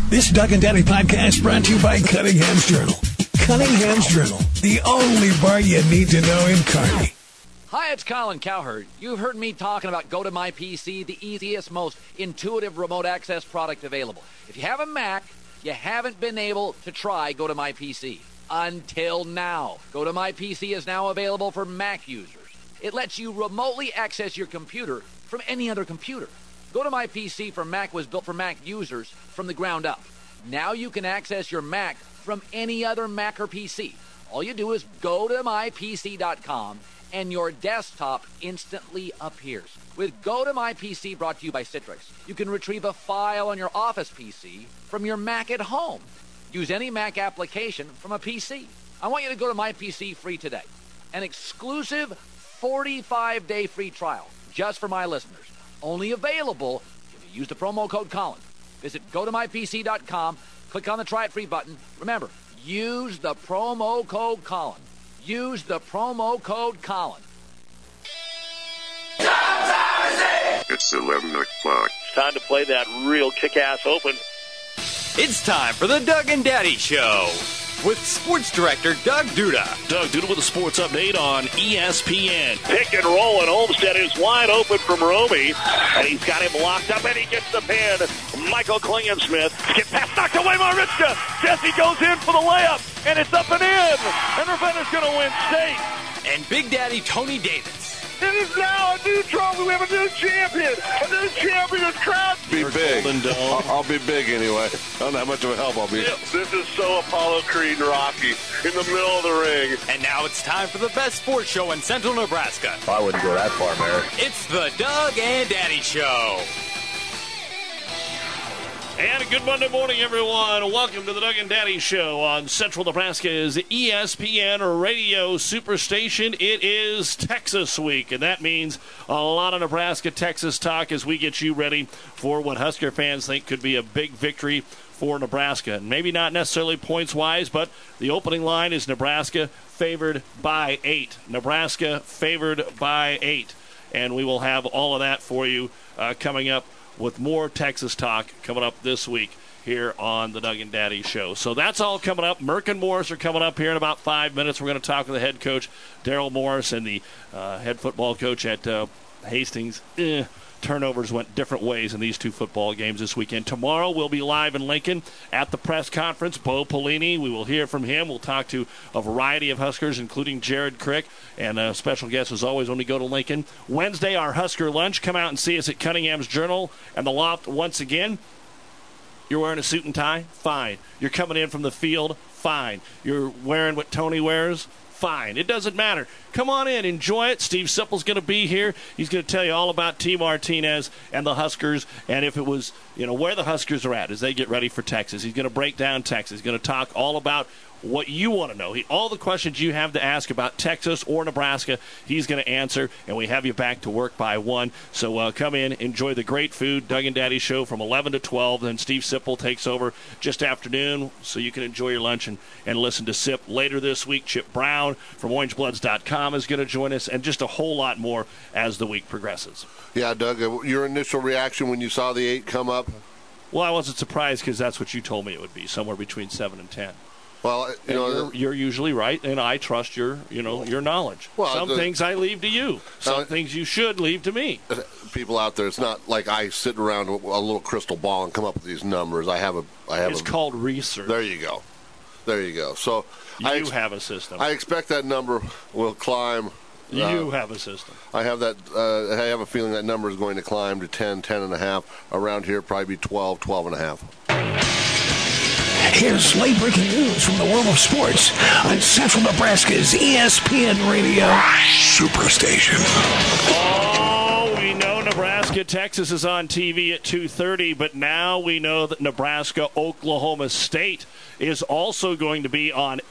This Doug and Daddy podcast brought to you by Cunningham's Journal. Cunningham's Journal, the only bar you need to know in Kearney. Hi, it's Colin Cowherd. You've heard me talking about GoToMyPC, the easiest, most intuitive remote access product available. If you have a Mac, you haven't been able to try GoToMyPC. Until now. GoToMyPC is now available for Mac users. It lets you remotely access your computer from any other computer. GoToMyPC for Mac was built for Mac users from the ground up. Now you can access your Mac from any other Mac or PC. All you do is go to mypc.com and your desktop instantly appears. With GoToMyPC brought to you by Citrix, you can retrieve a file on your Office PC from your Mac at home. Use any Mac application from a PC. I want you to go to MyPC free today. An exclusive 45-day free trial just for my listeners. Only available if you use the promo code Colin. Visit GoToMyPC.com, click on the Try It Free button. Remember, use the promo code Colin. Use the promo code Colin. It's 11 o'clock. It's time to play that real kick-ass open. It's time for the Doug and Daddy Show with Sports Director Doug Duda. Doug Duda with a sports update on ESPN. Pick and roll, and Olmstead is wide open from Romy, and he's got him locked up, and he gets the pin. Michael Klingensmith, skip pass, knocked away Mariska. Jesse goes in for the layup, and it's up and in, and Ravenna's going to win state. And Big Daddy Tony Davis. It is now a new trophy. We have a new champion. A new champion is crowned. Be big. I'll be big anyway. I don't know how much of a help I'll be. This is so Apollo Creed and Rocky in the middle of the ring. And now it's time for the best sports show in Central Nebraska. I wouldn't go that far, Mary. It's the Doug and Daddy Show. And a good Monday morning, everyone. Welcome to the Doug and Daddy Show on Central Nebraska's ESPN Radio Superstation. It is Texas Week, and that means a lot of Nebraska-Texas talk as we get you ready for what Husker fans think could be a big victory for Nebraska. And maybe not necessarily points-wise, but the opening line is Nebraska favored by 8. Nebraska favored by 8. And we will have all of that for you coming up with more Texas talk coming up this week here on the Doug and Daddy Show. So that's all coming up. Merck and Morris are coming up here in about 5 minutes. We're going to talk with the head coach, Daryl Morris, and the head football coach at Hastings. Turnovers went different ways in these two football games this weekend. Tomorrow we'll be live in Lincoln at the press conference. Bo Pelini, we will hear from him. We'll talk to a variety of Huskers, including Jared Crick, and a special guest as always when we go to Lincoln. Wednesday, our Husker lunch. Come out and see us at Cunningham's Journal and the Loft once again. You're wearing a suit and tie? Fine. You're coming in from the field? Fine. You're wearing what Tony wears? Fine. It doesn't matter. Come on in. Enjoy it. Steve Sipple's going to be here. He's going to tell you all about T. Martinez and the Huskers, and if it was, where the Huskers are at as they get ready for Texas. He's going to break down Texas. He's going to talk all about what you want to know. All the questions you have to ask about Texas or Nebraska, he's going to answer, and we have you back to work by 1. So come in, enjoy the great food, Doug and Daddy Show from 11 to 12. Then Steve Sipple takes over just afternoon, so you can enjoy your lunch and listen to Sip. Later this week, Chip Brown from OrangeBloods.com is going to join us, and just a whole lot more as the week progresses. Yeah, Doug, your initial reaction when you saw the 8 come up? Well, I wasn't surprised because that's what you told me it would be, somewhere between 7 and 10. Well, you're usually right, and I trust your knowledge. Well, some things I leave to you. Some things you should leave to me. People out there, it's not like I sit around with a little crystal ball and come up with these numbers. It's called research. There you go. So you have a system. I expect that number will climb. You have a system. I have that. I have a feeling that number is going to climb to 10, 10.5. Around here, probably be 12, 12.5. Here's late-breaking news from the world of sports on Central Nebraska's ESPN Radio Superstation. Oh, we know Nebraska, Texas is on TV at 2:30, but now we know that Nebraska, Oklahoma State is also going to be on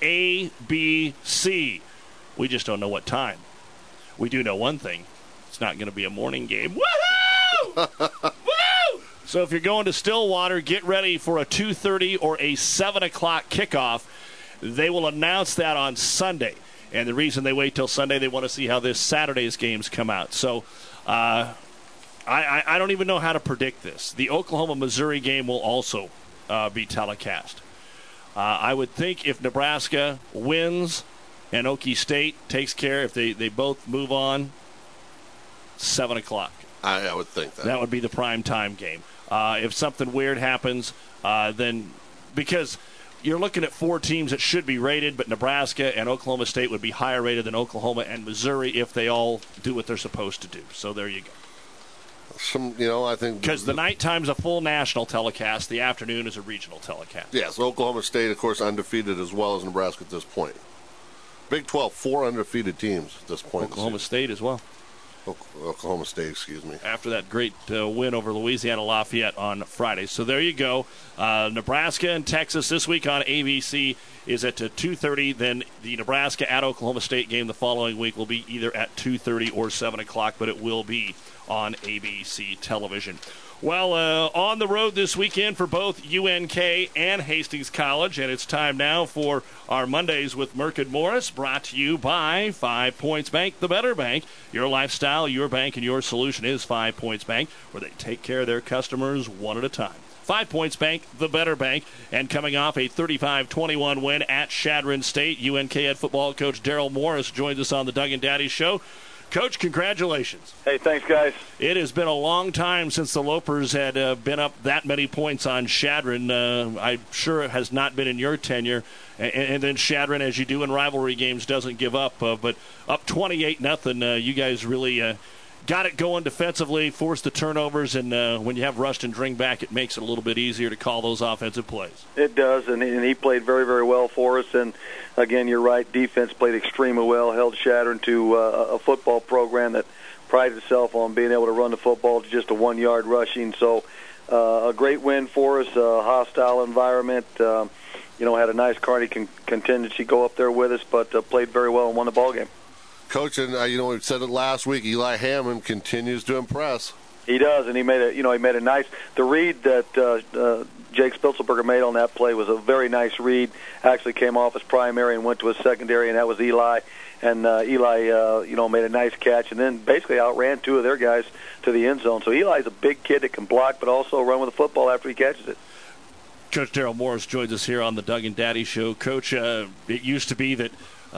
ABC. We just don't know what time. We do know one thing. It's not going to be a morning game. Woohoo! Woo! So if you're going to Stillwater, get ready for a 2:30 or a 7 o'clock kickoff. They will announce that on Sunday. And the reason they wait till Sunday, they want to see how this Saturday's games come out. So I don't even know how to predict this. The Oklahoma-Missouri game will also be telecast. I would think if Nebraska wins and Okie State takes care, if they both move on, 7 o'clock. I would think that. That would be the prime time game. If something weird happens, then because you're looking at 4 teams that should be rated, but Nebraska and Oklahoma State would be higher rated than Oklahoma and Missouri if they all do what they're supposed to do. So there you go. I think because the nighttime's a full national telecast, the afternoon is a regional telecast. Yes, Oklahoma State, of course, undefeated as well as Nebraska at this point. Big 12, 4 undefeated teams at this point. Oklahoma State as well. Oklahoma State, excuse me. After that great win over Louisiana Lafayette on Friday. So there you go. Nebraska and Texas this week on ABC is at 2:30. Then the Nebraska at Oklahoma State game the following week will be either at 2:30 or 7 o'clock, but it will be on ABC television. Well, on the road this weekend for both UNK and Hastings College, and it's time now for our Mondays with Merck and Morris, brought to you by 5 Points Bank, the better bank. Your lifestyle, your bank, and your solution is 5 Points Bank, where they take care of their customers one at a time. 5 Points Bank, the better bank, and coming off a 35-21 win at Chadron State, UNK head football coach Daryl Morris joins us on the Doug and Daddy Show. Coach, congratulations. Hey, thanks, guys. It has been a long time since the Lopers had been up that many points on Chadron. I'm sure it has not been in your tenure. And then Chadron, as you do in rivalry games, doesn't give up. But up 28-0, you guys really got it going defensively, forced the turnovers, and when you have Rushton Dringback, it makes it a little bit easier to call those offensive plays. It does, and he played very, very well for us. And, again, you're right, defense played extremely well, held Chadron to a football program that prides itself on being able to run the football to just a 1-yard rushing. So a great win for us, a hostile environment. Had a nice Carney contingency go up there with us, but played very well and won the ball game. Coach, and we said it last week, Eli Hammond continues to impress. He does, and he made a nice. The read that Jake Spitzelberger made on that play was a very nice read. Actually came off his primary and went to his secondary, and that was Eli. And Eli, made a nice catch, and then basically outran 2 of their guys to the end zone. So Eli's a big kid that can block, but also run with the football after he catches it. Coach Daryl Morris joins us here on the Doug and Daddy Show. Coach, it used to be that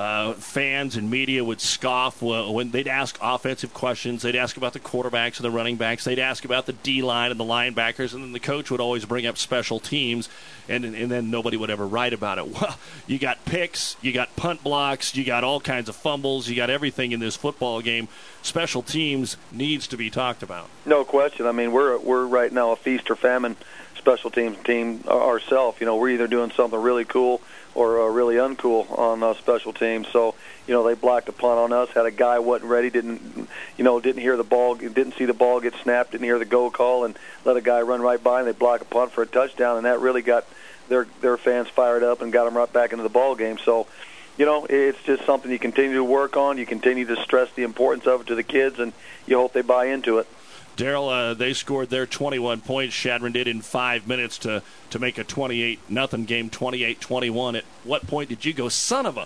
fans and media would scoff when they'd ask offensive questions. They'd ask about the quarterbacks and the running backs. They'd ask about the D-line and the linebackers, and then the coach would always bring up special teams, and then nobody would ever write about it. Well, you got picks, you got punt blocks, you got all kinds of fumbles, you got everything in this football game. Special teams needs to be talked about. No question. I mean, we're right now a feast or famine special teams team ourselves. We're either doing something really cool or really uncool on special teams. So, they blocked a punt on us, had a guy wasn't ready, didn't hear the ball, didn't see the ball get snapped, didn't hear the go call, and let a guy run right by, and they block a punt for a touchdown, and that really got their fans fired up and got them right back into the ball game. So, it's just something you continue to work on. You continue to stress the importance of it to the kids, and you hope they buy into it. Daryl, they scored their 21 points. Chadron did in 5 minutes to make a 28-0 game, 28-21. At what point did you go, son of a?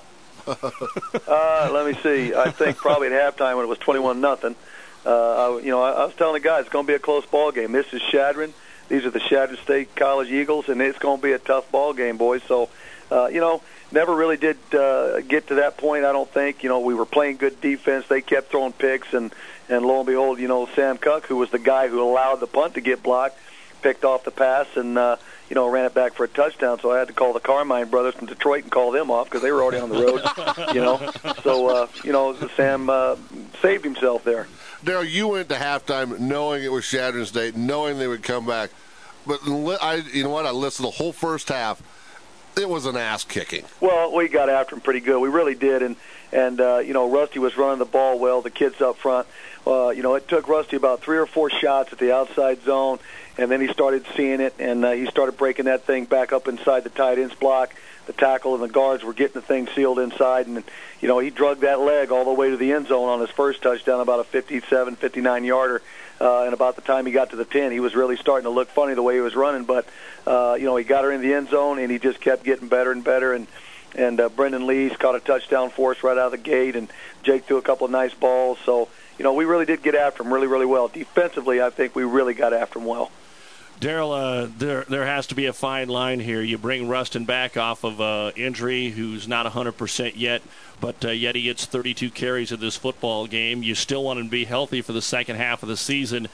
Let me see. I think probably at halftime when it was 21-0. I was telling the guys it's going to be a close ball game. This is Chadron. These are the Chadron State College Eagles, and it's going to be a tough ball game, boys. So, never really did get to that point, I don't think. We were playing good defense. They kept throwing picks, and lo and behold, Sam Cook, who was the guy who allowed the punt to get blocked, picked off the pass and, ran it back for a touchdown. So I had to call the Carmine brothers from Detroit and call them off because they were already on the road, So, Sam saved himself there. Daryl, you went to halftime knowing it was Chadron State, knowing they would come back. But I listened the whole first half. It was an ass-kicking. Well, we got after him pretty good. We really did. And Rusty was running the ball well, the kids up front. It took Rusty about 3 or 4 shots at the outside zone, and then he started seeing it, and he started breaking that thing back up inside the tight ends block. The tackle and the guards were getting the thing sealed inside, and, he drug that leg all the way to the end zone on his first touchdown, about a 57, 59-yarder. And about the time he got to the 10, he was really starting to look funny the way he was running. But, he got her in the end zone, and he just kept getting better and better. And Brendan Lee's caught a touchdown for us right out of the gate, and Jake threw a couple of nice balls. So, we really did get after him really, really well. Defensively, I think we really got after him well. Daryl, there has to be a fine line here. You bring Rustin back off of injury, who's not 100% yet, but yet he gets 32 carries in this football game. You still want him to be healthy for the second half of the season.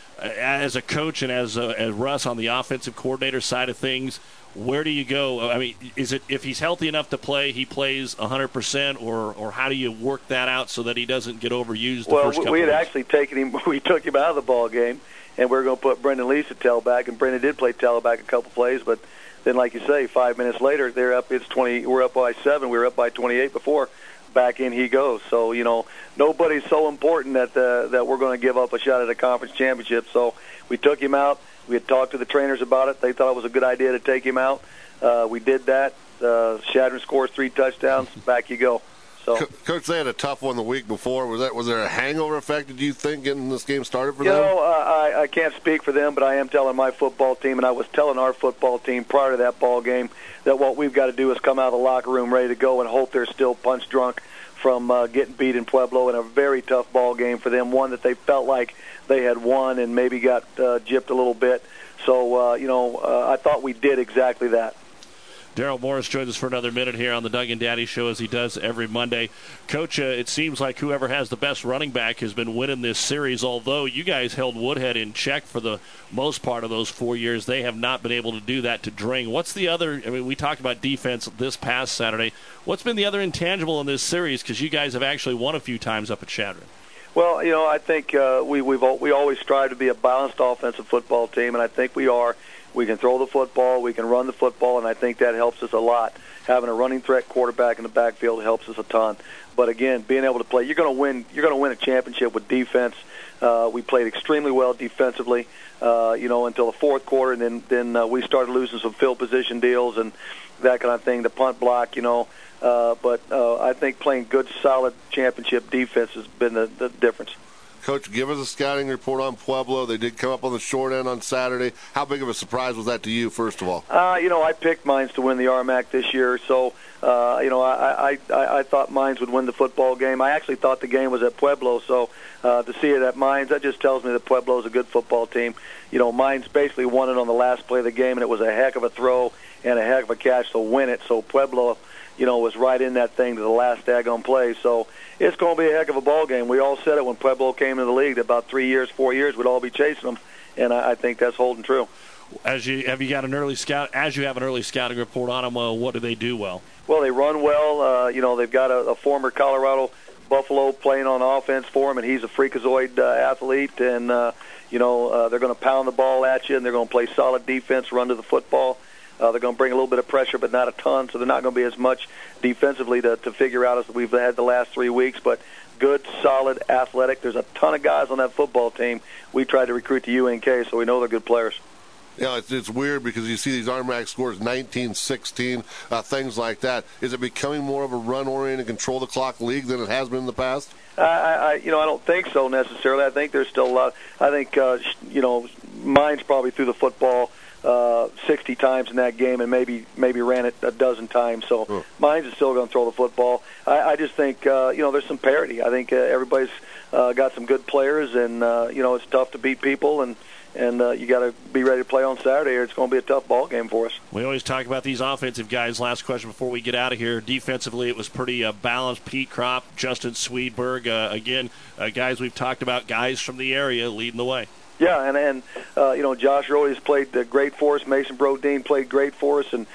As a coach and as Russ on the offensive coordinator side of things, where do you go? I mean, is it if he's healthy enough to play, he plays 100%, or how do you work that out so that he doesn't get overused? We had actually taken him. We took him out of the ball game, and we were going to put Brendan Leese at tailback, and Brendan did play tailback a couple plays, but then, like you say, 5 minutes later, they're up. It's 20. We're up by 7. We were up by 28 before. Back in he goes. So nobody's so important that we're going to give up a shot at a conference championship. So we took him out. We had talked to the trainers about it. They thought it was a good idea to take him out. We did that. Shadron scores 3 touchdowns. Back you go. So, Coach, they had a tough one the week before. Was there a hangover effect, did you think, getting this game started for them? I can't speak for them, but I am telling my football team, and I was telling our football team prior to that ball game, that what we've got to do is come out of the locker room ready to go and hope they're still punch drunk from getting beat in Pueblo in a very tough ball game for them, one that they felt like they had won and maybe got gypped a little bit. So, I thought we did exactly that. Daryl Morris joins us for another minute here on the Doug and Daddy Show, as he does every Monday. Coach, it seems like whoever has the best running back has been winning this series, although you guys held Woodhead in check for the most part of those 4 years. They have not been able to do that to Dring. What's the other, we talked about defense this past Saturday. What's been the other intangible in this series, because you guys have actually won a few times up at Shadron? Well, I think we always strive to be a balanced offensive football team, and I think we are. We can throw the football, we can run the football, and I think that helps us a lot. Having a running threat quarterback in the backfield helps us a ton. But again, being able to play, you're going to win a championship with defense. We played extremely well defensively, until the fourth quarter, and then we started losing some field position deals and that kind of thing. The punt block, but I think playing good, solid championship defense has been the difference. Coach, give us a scouting report on Pueblo. They did come up on the short end on Saturday. How big of a surprise was that to you, first of all? I picked Mines to win the RMAC this year, so, I thought Mines would win the football game. I actually thought the game was at Pueblo, so to see it at Mines, that just tells me that Pueblo is a good football team. Mines basically won it on the last play of the game, and it was a heck of a throw and a heck of a catch to win it, so Pueblo was right in that thing to the last daggone play. So it's going to be a heck of a ball game. We all said it when Pueblo came into the league that about 3 years, 4 years, we'd all be chasing them, and I think that's holding true. Have you got an early scout? As you have an early scouting report on them, what do they do well? Well, they run well. They've got a former Colorado Buffalo playing on offense for him, and he's a freakazoid athlete. And they're going to pound the ball at you, and they're going to play solid defense, run to the football. They're going to bring a little bit of pressure, but not a ton, so they're not going to be as much defensively to figure out as we've had the last 3 weeks. But good, solid, athletic. There's a ton of guys on that football team. We tried to recruit to UNK, so we know they're good players. Yeah, it's weird because you see these RMAC scores, 19-16, things like that. Is it becoming more of a run-oriented, control-the-clock league than it has been in the past? I don't think so necessarily. I think there's still a lot. I think, Mines probably threw the football 60 times in that game and maybe ran it a dozen times. So Mines is still going to throw the football. I just think, there's some parity. I think everybody's got some good players, and, it's tough to beat people, and you got to be ready to play on Saturday, or it's going to be a tough ball game for us. We always talk about these offensive guys. Last question before we get out of here. Defensively, it was pretty balanced. Pete Kropp, Justin Swedberg, guys we've talked about, guys from the area leading the way. Yeah, and Josh Roy's played great for us. Mason Brodeen played great for us, and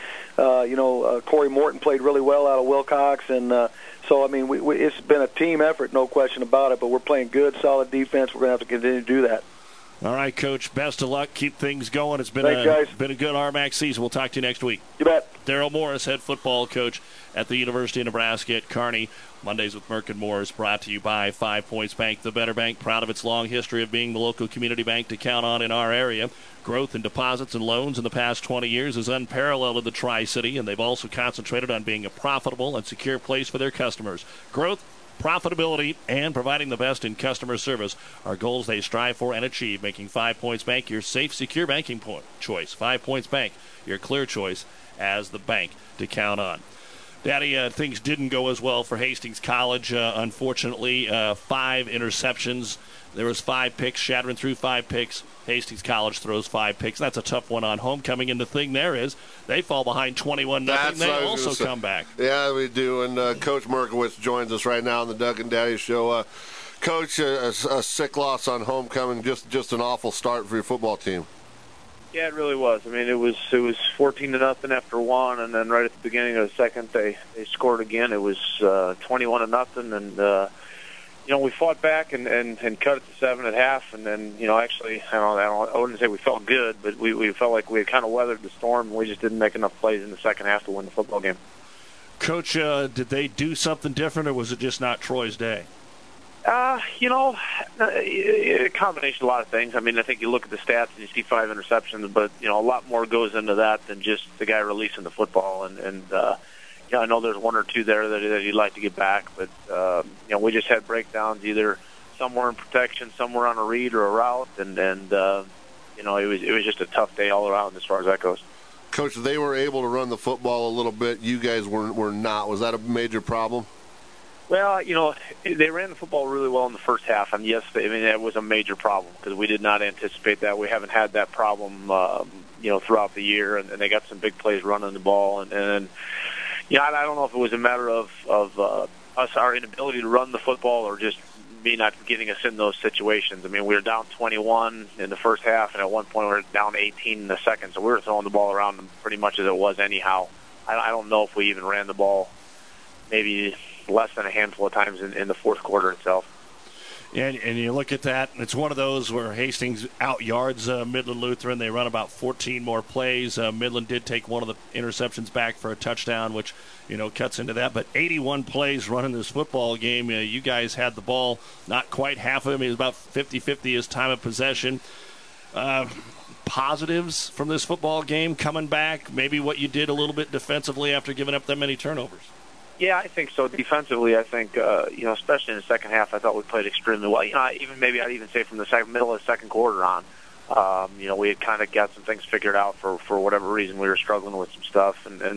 Corey Morton played really well out of Wilcox, and so it's been a team effort, no question about it. But we're playing good, solid defense. We're going to have to continue to do that. All right, Coach. Best of luck. Keep things going. It's been been a good RMAC season. We'll talk to you next week. You bet. Daryl Morris, head football coach at the University of Nebraska at Kearney. Mondays with Merck and Moore is brought to you by 5 Points Bank, the better bank, proud of its long history of being the local community bank to count on in our area. Growth in deposits and loans in the past 20 years is unparalleled in the Tri-City, and they've also concentrated on being a profitable and secure place for their customers. Growth, profitability, and providing the best in customer service are goals they strive for and achieve, making 5 Points Bank your safe, secure banking choice. 5 Points Bank, your clear choice as the bank to count on. Daddy, things didn't go as well for Hastings College, unfortunately. 5 interceptions. There was 5 picks. Shadron threw 5 picks. Hastings College throws 5 picks. That's a tough one on homecoming, and the thing there is they fall behind 21-0. They also come back. Yeah, we do, and Coach Merkowitz joins us right now on the Doug and Daddy Show. Coach, a sick loss on homecoming, just an awful start for your football team. Yeah, it really was. I mean, it was 14-0 after one, and then right at the beginning of the second, they scored again. It was 21-0, and we fought back and cut it to 7 at half, and then actually I wouldn't say we felt good, but we felt like we had kind of weathered the storm, and we just didn't make enough plays in the second half to win the football game. Coach, did they do something different, or was it just not Troy's day? A combination of a lot of things. I mean, I think you look at the stats and you see 5 interceptions, but, a lot more goes into that than just the guy releasing the football. And I know there's 1 or 2 there that you'd like to get back, but, we just had breakdowns either somewhere in protection, somewhere on a read or a route, and it was just a tough day all around as far as that goes. Coach, they were able to run the football a little bit. You guys were not. Was that a major problem? Well, they ran the football really well in the first half, and yes, that was a major problem because we did not anticipate that. We haven't had that problem, throughout the year, and they got some big plays running the ball, and I don't know if it was a matter of our inability to run the football or just me not getting us in those situations. I mean, we were down 21 in the first half, and at one point we were down 18 in the second, so we were throwing the ball around them pretty much as it was anyhow. I don't know if we even ran the ball maybe less than a handful of times in the fourth quarter itself. And you look at that, and it's one of those where Hastings out-yards Midland Lutheran. They run about 14 more plays. Midland did take one of the interceptions back for a touchdown, which, cuts into that. But 81 plays running this football game. You guys had the ball, not quite half of them. It was about 50-50 as time of possession. Positives from this football game coming back, maybe what you did a little bit defensively after giving up that many turnovers. Yeah, I think so. Defensively, I think, especially in the second half, I thought we played extremely well. I'd even say from the middle of the second quarter on, we had kind of got some things figured out for whatever reason. We were struggling with some stuff, and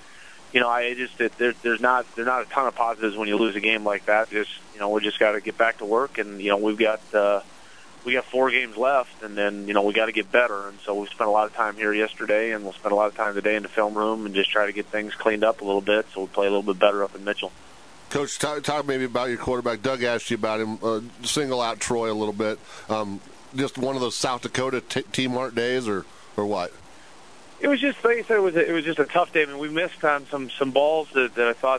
there's not a ton of positives when you lose a game like that. We just got to get back to work, and we've got 4 games left, and then we got to get better. And so we spent a lot of time here yesterday, and we'll spend a lot of time today in the film room and just try to get things cleaned up a little bit so we play a little bit better up in Mitchell. Coach, talk maybe about your quarterback. Doug asked you about him. Single out Troy a little bit. Just one of those South Dakota T-Mart days, or what? It was just, like I said, it was just a tough day. I mean, we missed on some balls that I thought.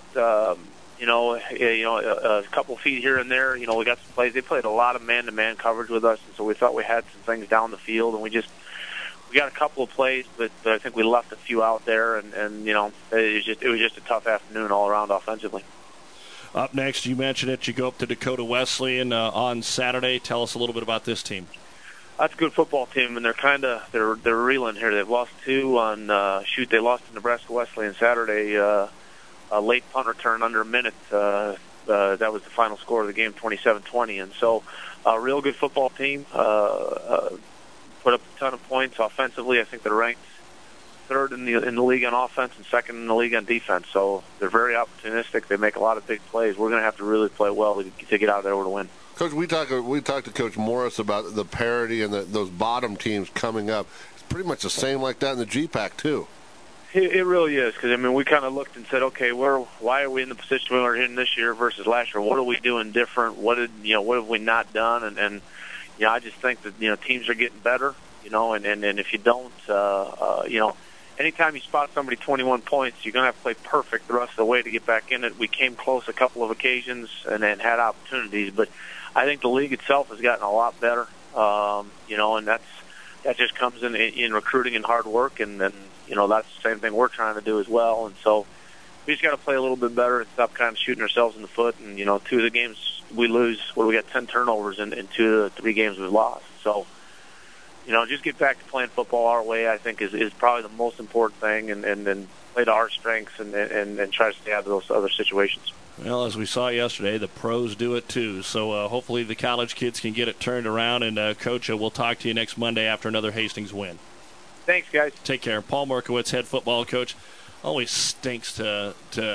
A couple feet here and there. We got some plays. They played a lot of man-to-man coverage with us, and so we thought we had some things down the field, and we got a couple of plays, but I think we left a few out there, and it was just a tough afternoon all around offensively. Up next, you mentioned it. You go up to Dakota Wesleyan on Saturday. Tell us a little bit about this team. That's a good football team, and they're reeling here. They've lost 2 on they lost to Nebraska Wesleyan Saturday. A late punt return under a minute. That was the final score of the game, 27-20. And so a real good football team. Put up a ton of points offensively. I think they're ranked 3rd in the league on offense and 2nd in the league on defense. So they're very opportunistic. They make a lot of big plays. We're going to have to really play well to get out of there to win. Coach, we talked to Coach Morris about the parity and those bottom teams coming up. It's pretty much the same like that in the GPAC, too. It really is, because we kind of looked and said, okay, why are we in the position we were in this year versus last year? What are we doing different? What have we not done? And I just think that teams are getting better, and if you don't, anytime you spot somebody 21 points, you're going to have to play perfect the rest of the way to get back in it. We came close a couple of occasions and had opportunities, but I think the league itself has gotten a lot better, and that just comes in recruiting and hard work, and that's the same thing we're trying to do as well. And so we just got to play a little bit better and stop kind of shooting ourselves in the foot. And 2 of the games we lose, we got 10 turnovers in 2 of the 3 games we've lost. So, just get back to playing football our way, I think, is probably the most important thing, and then play to our strengths and try to stay out of those other situations. Well, as we saw yesterday, the pros do it too. So hopefully the college kids can get it turned around. And, Coach, we'll talk to you next Monday after another Hastings win. Thanks, guys. Take care. Paul Merkowitz, head football coach. Always stinks to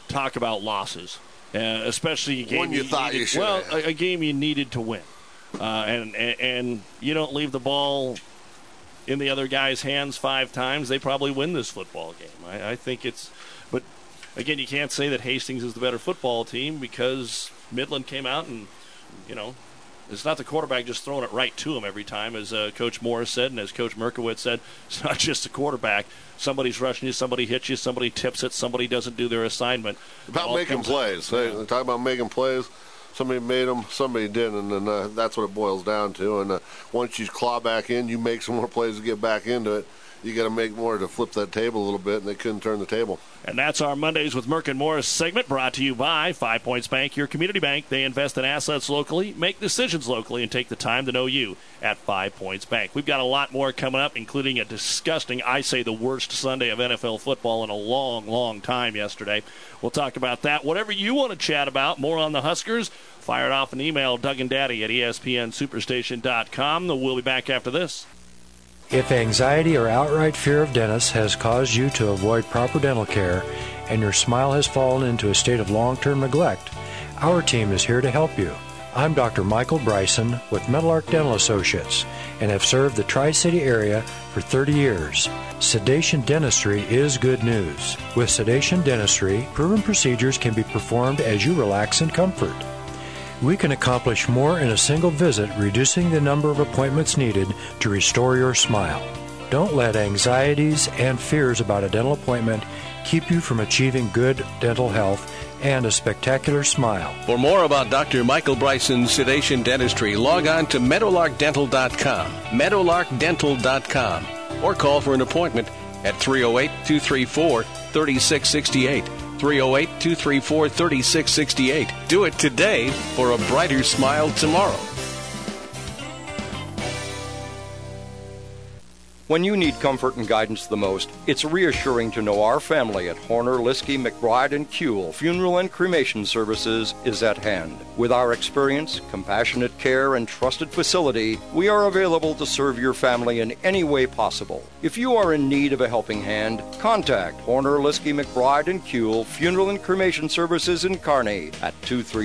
talk about losses, especially a game When you thought you should. Well, a game you needed to win, and you don't leave the ball in the other guy's hands 5 times, they probably win this football game. I think it's, but again, you can't say that Hastings is the better football team because Midland came out and, it's not the quarterback just throwing it right to him every time, as Coach Morris said, and as Coach Merkowitz said, it's not just the quarterback. Somebody's rushing you, somebody hits you, somebody tips it, somebody doesn't do their assignment. About making plays. They talk about making plays. Somebody made them, somebody didn't, and that's what it boils down to. And once you claw back in, you make some more plays to get back into it. You got to make more to flip that table a little bit, and they couldn't turn the table. And that's our Mondays with Merck and Morris segment, brought to you by 5 Points Bank, your community bank. They invest in assets locally, make decisions locally, and take the time to know you at 5 Points Bank. We've got a lot more coming up, including a disgusting, I say the worst Sunday of NFL football in a long, long time yesterday. We'll talk about that. Whatever you want to chat about, more on the Huskers, fire it off an email, Doug and Daddy at ESPNSuperstation.com. We'll be back after this. If anxiety or outright fear of dentists has caused you to avoid proper dental care and your smile has fallen into a state of long-term neglect, our team is here to help you. I'm Dr. Michael Bryson with Meadowlark Dental Associates and have served the Tri-City area for 30 years. Sedation dentistry is good news. With sedation dentistry, proven procedures can be performed as you relax in comfort. We can accomplish more in a single visit, reducing the number of appointments needed to restore your smile. Don't let anxieties and fears about a dental appointment keep you from achieving good dental health and a spectacular smile. For more about Dr. Michael Bryson's sedation dentistry, log on to meadowlarkdental.com, meadowlarkdental.com, or call for an appointment at 308-234-3668. 308-234-3668. Do it today for a brighter smile tomorrow. When you need comfort and guidance the most, it's reassuring to know our family at Horner, Liskey, McBride, and Kuehl Funeral and Cremation Services is at hand. With our experience, compassionate care, and trusted facility, we are available to serve your family in any way possible. If you are in need of a helping hand, contact Horner, Liskey, McBride, and Kuehl Funeral and Cremation Services in Kearney at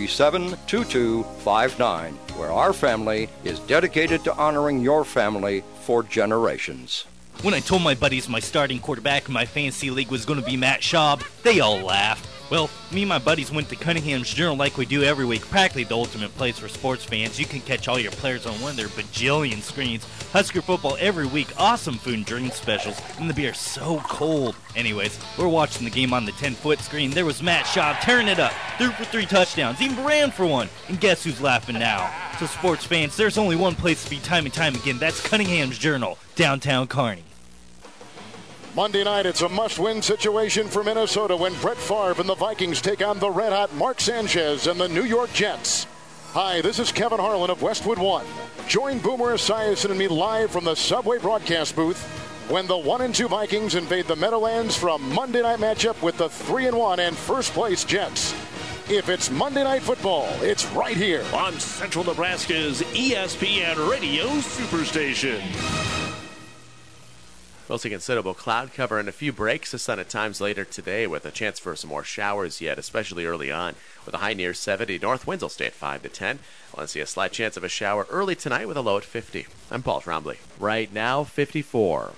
237-2259, where our family is dedicated to honoring your family for generations. When I told my buddies my starting quarterback in my fantasy league was going to be Matt Schaub, they all laughed. Well, me and my buddies went to Cunningham's Journal like we do every week, practically the ultimate place for sports fans. You can catch all your players on one of their bajillion screens. Husker football every week, awesome food and drink specials, and the beer is so cold. Anyways, we're watching the game on the 10-foot screen. There was Matt Schaub tearing it up, threw for 3 touchdowns, even ran for one. And guess who's laughing now? So sports fans, there's only one place to be time and time again. That's Cunningham's Journal, downtown Kearney. Monday night, it's a must-win situation for Minnesota when Brett Favre and the Vikings take on the red-hot Mark Sanchez and the New York Jets. Hi, this is Kevin Harlan of Westwood One. Join Boomer Esiason and me live from the Subway broadcast booth when the 1-2 Vikings invade the Meadowlands for a Monday night matchup with the 3-1 and first-place Jets. If it's Monday Night Football, it's right here on Central Nebraska's ESPN Radio Superstation. Mostly considerable cloud cover and a few breaks of sun at times later today with a chance for some more showers yet, especially early on. With a high near 70, north winds will stay at 5 to 10. We'll see a slight chance of a shower early tonight with a low at 50. I'm Paul Trombley. Right now, 54.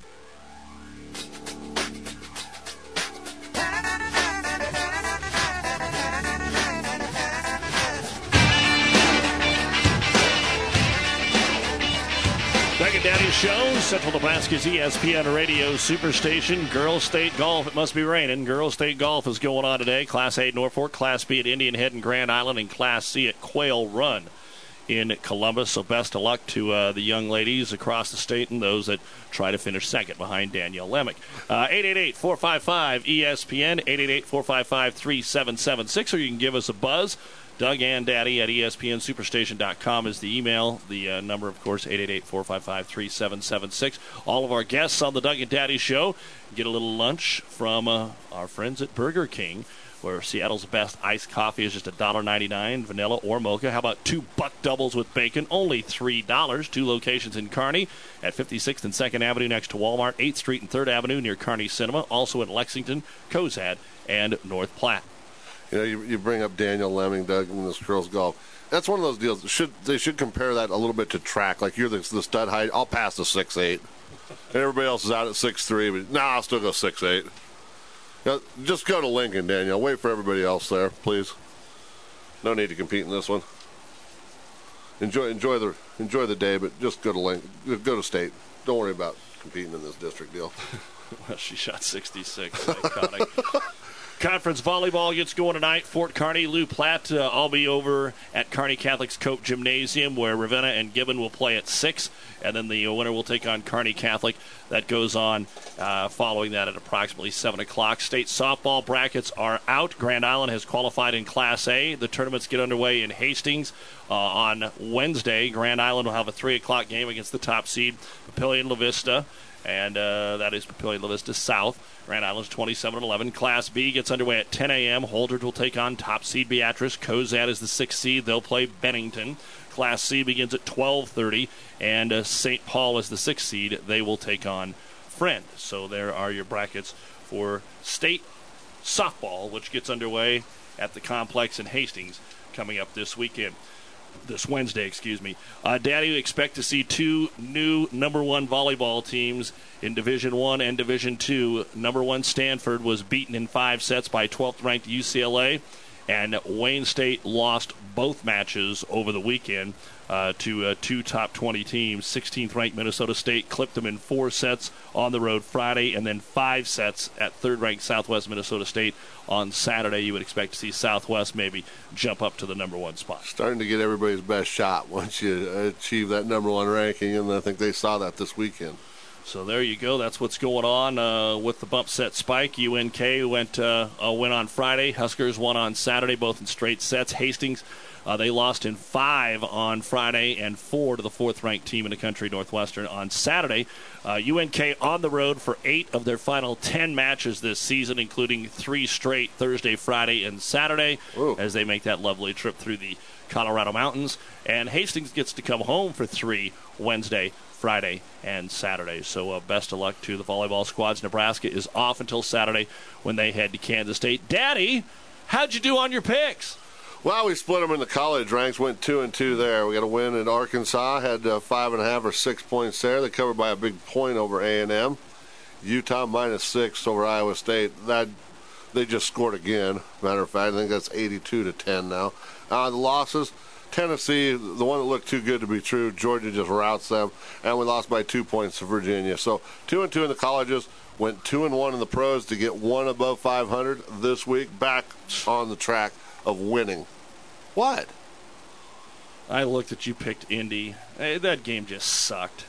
Doug and Daddy Show, Central Nebraska's ESPN Radio Superstation. Girls State Golf, it must be raining. Girls State Golf is going on today. Class A at Norfolk, Class B at Indian Head and Grand Island, and Class C at Quail Run in Columbus. So best of luck to the young ladies across the state and those that try to finish second behind Danielle Lemick. 888-455-ESPN, 888-455-3776, or you can give us a buzz. Doug and Daddy at ESPNSuperstation.com is the email. The number, of course, 888-455-3776. All of our guests on the Doug and Daddy Show get a little lunch from our friends at Burger King, where Seattle's best iced coffee is just $1.99, vanilla or mocha. How about 2 buck doubles with bacon? Only $3. 2 locations in Kearney at 56th and 2nd Avenue next to Walmart, 8th Street and 3rd Avenue near Kearney Cinema. Also in Lexington, Cozad, and North Platte. You bring up Daniel Lemming, Doug, in this girls' golf. That's one of those deals. They should compare that a little bit to track. Like, you're the stud height. I'll pass the 6'8". And everybody else is out at 6'3", but I'll still go 6'8". Just go to Lincoln, Daniel. Wait for everybody else there, please. No need to compete in this one. Enjoy the day, but just go to Lincoln. Go to State. Don't worry about competing in this district deal. Well, she shot 66. Conference volleyball gets going tonight. Fort Kearney, Lou Platte. I'll be over at Kearney Catholic's Cope Gymnasium, where Ravenna and Gibbon will play at 6, and then the winner will take on Kearney Catholic. That goes on following that at approximately 7 o'clock. State softball brackets are out. Grand Island has qualified in Class A. The tournaments get underway in Hastings on Wednesday. Grand Island will have a 3 o'clock game against the top seed, Papillion La Vista. And that is Papillion La Vista South. Grand Island's 27-11. Class B gets underway at 10 a.m. Holdred will take on top seed Beatrice. Cozad is the 6th seed. They'll play Bennington. Class C begins at 12:30. And St. Paul is the 6th seed. They will take on Friend. So there are your brackets for state softball, which gets underway at the complex in Hastings coming up this weekend. This Wednesday, Daddy, we expect to see 2 new number 1 volleyball teams in Division I and Division II. Number 1 Stanford was beaten in 5 sets by 12th-ranked UCLA, and Wayne State lost both matches over the weekend to 2 top 20 teams. 16th-ranked Minnesota State clipped them in 4 sets on the road Friday, and then 5 sets at 3rd-ranked Southwest Minnesota State on Saturday. You would expect to see Southwest maybe jump up to the number 1 spot. Starting to get everybody's best shot once you achieve that number 1 ranking, and I think they saw that this weekend. So there you go. That's what's going on with the bump set spike. UNK went on Friday. Huskers won on Saturday, both in straight sets. Hastings, they lost in 5 on Friday and 4 to the 4th-ranked team in the country, Northwestern, on Saturday. UNK on the road for 8 of their final 10 matches this season, including 3 straight Thursday, Friday, and Saturday, as they make that lovely trip through the Colorado Mountains. And Hastings gets to come home for 3 Wednesday, Friday, and Saturday. So best of luck to the volleyball squads. Nebraska is off until Saturday when they head to Kansas State. Daddy, how'd you do on your picks? Well, we split them in the college ranks, went 2-2 there. We got a win at Arkansas, had 5.5 or 6 points there. They covered by a big point over A&M. Utah -6 over Iowa State. They just scored again. Matter of fact, I think that's 82-10 now. The losses, Tennessee, the one that looked too good to be true. Georgia just routs them, and we lost by 2 points to Virginia. So 2-2 in the colleges, went 2-1 in the pros to get 1 above 500 this week, back on the track of winning. What? I looked at you, picked Indy. That game just sucked.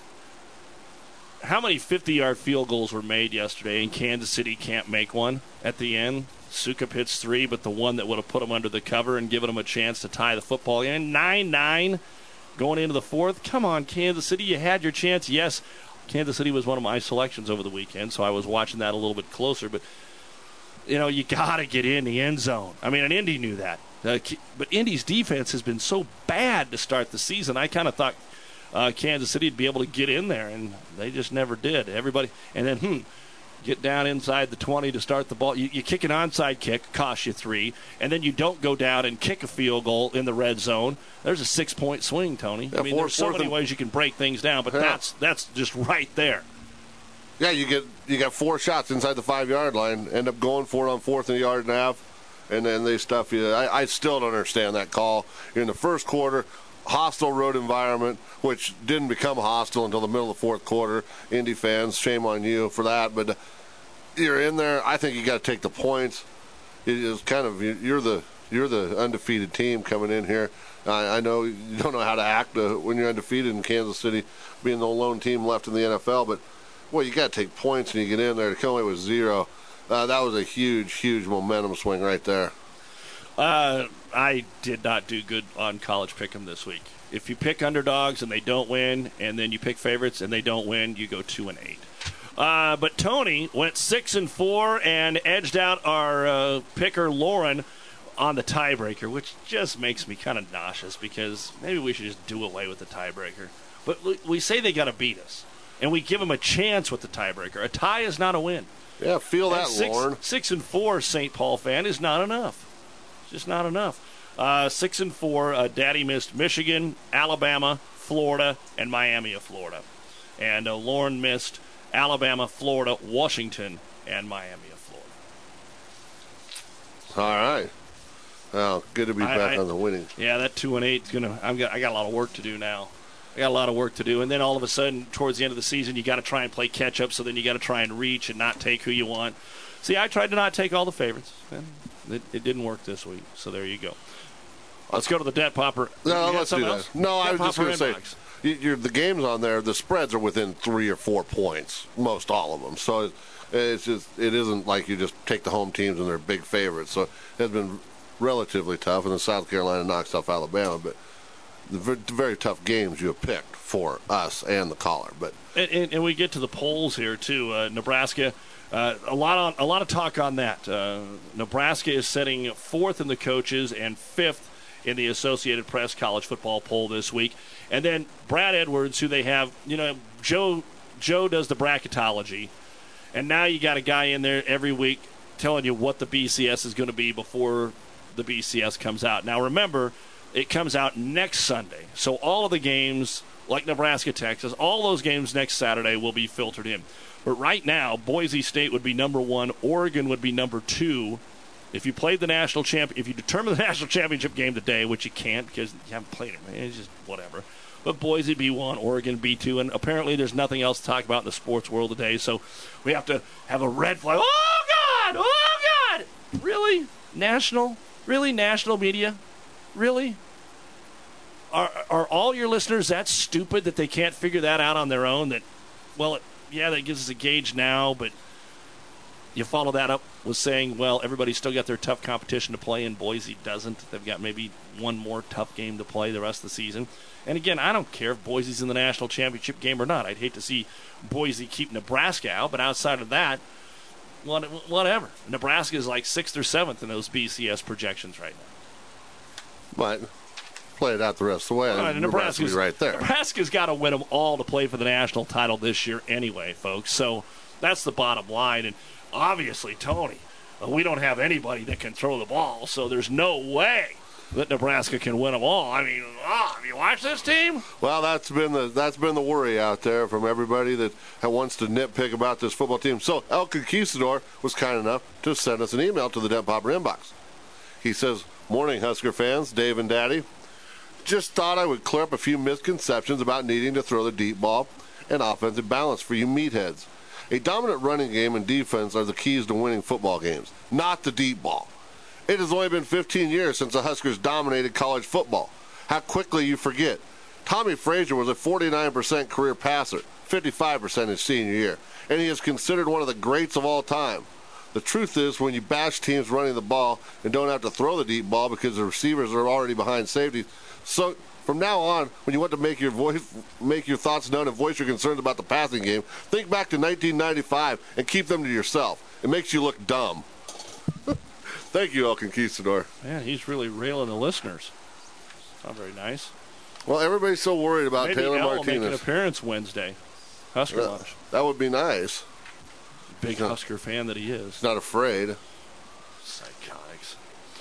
How many 50-yard field goals were made yesterday, and Kansas City can't make one at the end? Sukup hits 3, but the one that would have put them under the cover and given them a chance to tie the football game. 9-9 going into the 4th. Come on, Kansas City, you had your chance. Yes, Kansas City was one of my selections over the weekend, so I was watching that a little bit closer. But, you got to get in the end zone. I mean, and Indy knew that. But Indy's defense has been so bad to start the season. I kind of thought Kansas City would be able to get in there, and they just never did. Everybody, and then, get down inside the 20 to start the ball. You kick an onside kick, costs you 3, and then you don't go down and kick a field goal in the red zone. There's a 6-point swing, Tony. Yeah, I mean, there's so many ways you can break things down, but that's just right there. Yeah, you got 4 shots inside the 5-yard line, end up going for it on 4th and a yard and a half, and then they stuff you. I still don't understand that call. In the first quarter, hostile road environment, which didn't become hostile until the middle of the 4th quarter. Indy fans, shame on you for that. But you're in there. I think you got to take the points. It is kind of you're the undefeated team coming in here. I know you don't know how to act when you're undefeated in Kansas City, being the lone team left in the NFL. But well, you got to take points and you get in there. To come away with 0, that was a huge momentum swing right there. I did not do good on college pick'em this week. If you pick underdogs and they don't win, and then you pick favorites and they don't win, you go 2-8. But Tony went 6-4 and edged out our picker Lauren on the tiebreaker, which just makes me kind of nauseous because maybe we should just do away with the tiebreaker. But we say they got to beat us, and we give them a chance with the tiebreaker. A tie is not a win. Yeah, feel that, Lauren. 6-4 St. Paul fan is not enough. Just not enough. 6-4. Daddy missed Michigan, Alabama, Florida, and Miami of Florida. And Lauren missed Alabama, Florida, Washington, and Miami of Florida. All right. Well, good to be back on the winning. Yeah, that 2-8 is gonna. I got a lot of work to do now. I got a lot of work to do, and then all of a sudden, towards the end of the season, you got to try and play catch up. So then you got to try and reach and not take who you want. See, I tried to not take all the favorites, and it didn't work this week. So there you go. Let's go to the Debt Popper. No, let's do that. Else? No, I was just going to say, inbox. the games on there, the spreads are within 3 or 4 points, most all of them. So it isn't like you just take the home teams and they're big favorites. So it has been relatively tough, and then South Carolina knocks off Alabama, but the very tough games you have picked for us and the caller. But and we get to the polls here too. Nebraska, a lot of talk on that. Nebraska is sitting 4th in the coaches and 5th in the Associated Press college football poll this week. And then Brad Edwards, who they have, Joe does the bracketology, and now you got a guy in there every week telling you what the BCS is going to be before the BCS comes out. Now remember, it comes out next Sunday. So all of the games, like Nebraska, Texas, all those games next Saturday will be filtered in. But right now, Boise State would be number 1, Oregon would be number 2. If you played the national if you determine the national championship game today, which you can't because you haven't played it, it's just whatever. But Boise B1, Oregon B2, and apparently there's nothing else to talk about in the sports world today. So we have to have a red flag. Oh God! Oh God! Really? National? Really? National media? Really? Are all your listeners that stupid that they can't figure that out on their own? That gives us a gauge now, but you follow that up with saying, well, everybody's still got their tough competition to play, and Boise doesn't. They've got maybe one more tough game to play the rest of the season. And again, I don't care if Boise's in the national championship game or not. I'd hate to see Boise keep Nebraska out, but outside of that, whatever. Nebraska is like 6th or 7th in those BCS projections right now. But play it out the rest of the way. Nebraska's right there. Nebraska's got to win them all to play for the national title this year anyway, folks. So that's the bottom line. And obviously, Tony, we don't have anybody that can throw the ball, so there's no way that Nebraska can win them all. I mean, have you watched this team? Well, that's been the worry out there from everybody that wants to nitpick about this football team. So El Conquistador was kind enough to send us an email to the Debt Popper inbox. He says, "Morning, Husker fans, Dave and Daddy. Just thought I would clear up a few misconceptions about needing to throw the deep ball and offensive balance for you meatheads. A dominant running game and defense are the keys to winning football games, not the deep ball. It has only been 15 years since the Huskers dominated college football. How quickly you forget. Tommy Frazier was a 49% career passer, 55% his senior year, and he is considered one of the greats of all time. The truth is, when you bash teams running the ball and don't have to throw the deep ball because the receivers are already behind safety, so from now on, when you want to make your thoughts known and voice your concerns about the passing game, think back to 1995 and keep them to yourself. It makes you look dumb." Thank you, El Conquistador. Man, he's really railing the listeners. Not very nice. Well, everybody's so worried about Taylor Martinez. Maybe make an appearance Wednesday. Husker Lunch. That would be nice. Big Husker fan that he is. Not afraid. Psychotics.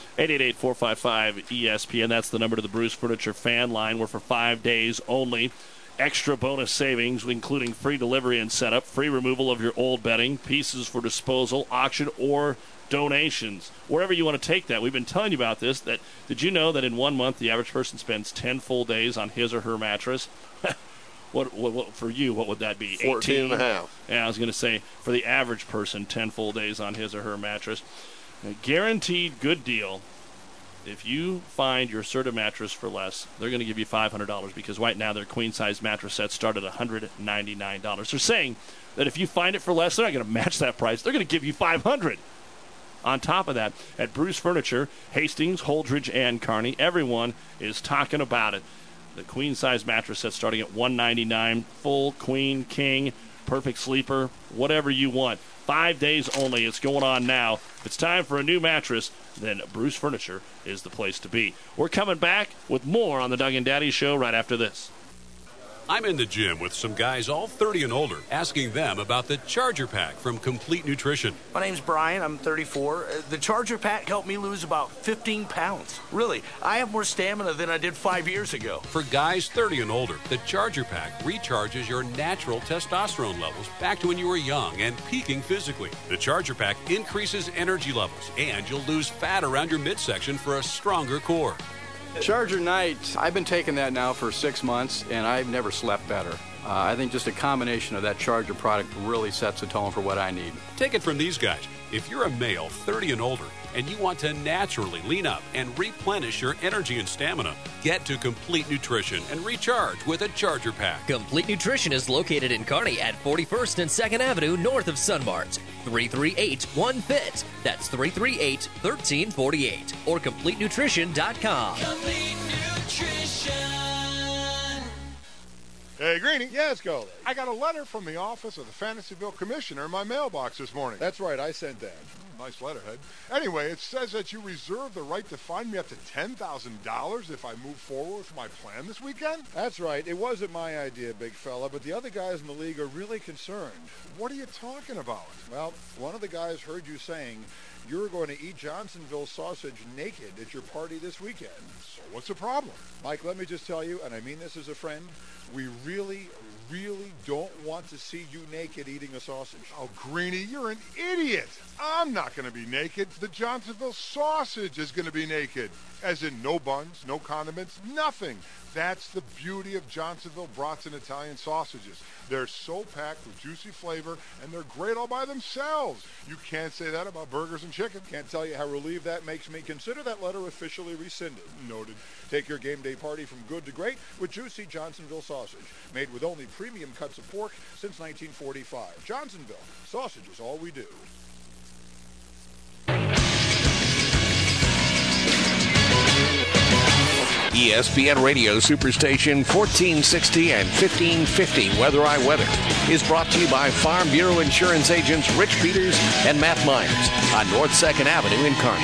888-455-ESPN. That's the number to the Bruce Furniture fan line. We're for 5 days only. Extra bonus savings, including free delivery and setup, free removal of your old bedding, pieces for disposal, auction, or donations. Wherever you want to take that. We've been telling you about this. Did you know that in 1 month the average person spends 10 full days on his or her mattress? What for you, what would that be? 14 and a half. Yeah, I was going to say, for the average person, 10 full days on his or her mattress. A guaranteed good deal. If you find your Serta mattress for less, they're going to give you $500 because right now their queen-size mattress sets start at $199. They're saying that if you find it for less, they're not going to match that price. They're going to give you $500. On top of that, at Bruce Furniture, Hastings, Holdridge, and Kearney, everyone is talking about it. The queen-size mattress set starting at $199, full, queen, king, perfect sleeper, whatever you want. 5 days only. It's going on now. If it's time for a new mattress, then Bruce Furniture is the place to be. We're coming back with more on the Doug and Daddy Show right after this. I'm in the gym with some guys all 30 and older, asking them about the Charger Pack from Complete Nutrition. My name's Brian. I'm 34. The Charger Pack helped me lose about 15 pounds. Really, I have more stamina than I did 5 years ago. For guys 30 and older, the Charger Pack recharges your natural testosterone levels back to when you were young and peaking physically. The Charger Pack increases energy levels, and you'll lose fat around your midsection for a stronger core. Charger Night, I've been taking that now for 6 months, and I've never slept better. I think just a combination of that Charger product really sets the tone for what I need. Take it from these guys. If you're a male 30 and older and you want to naturally lean up and replenish your energy and stamina, get to Complete Nutrition and recharge with a Charger Pack. Complete Nutrition is located in Kearney at 41st and 2nd Avenue north of Sunmart. 338-1FIT. That's 338-1348. Or CompleteNutrition.com. Complete Nutrition. Hey, Greeny. Yes, Goldie. I got a letter from the office of the Fantasyville Commissioner in my mailbox this morning. That's right, I sent that. Nice letterhead. Anyway, it says that you reserve the right to fine me up to $10,000 if I move forward with my plan this weekend? That's right. It wasn't my idea, big fella, but the other guys in the league are really concerned. What are you talking about? Well, one of the guys heard you saying you're going to eat Johnsonville sausage naked at your party this weekend. So what's the problem? Mike, let me just tell you, and I mean this as a friend, we really don't want to see you naked eating a sausage. Oh, Greeny, you're an idiot. I'm not going to be naked. The Johnsonville sausage is going to be naked. As in no buns, no condiments, nothing. That's the beauty of Johnsonville brats and Italian sausages. They're so packed with juicy flavor, and they're great all by themselves. You can't say that about burgers and chicken. Can't tell you how relieved that makes me. Consider that letter officially rescinded. Noted. Take your game day party from good to great with juicy Johnsonville sausage. Made with only premium cuts of pork since 1945. Johnsonville, sausage is all we do. ESPN Radio Superstation 1460 and 1550 Weather I Weather is brought to you by Farm Bureau Insurance agents Rich Peters and Matt Myers on North 2nd Avenue in Kearney.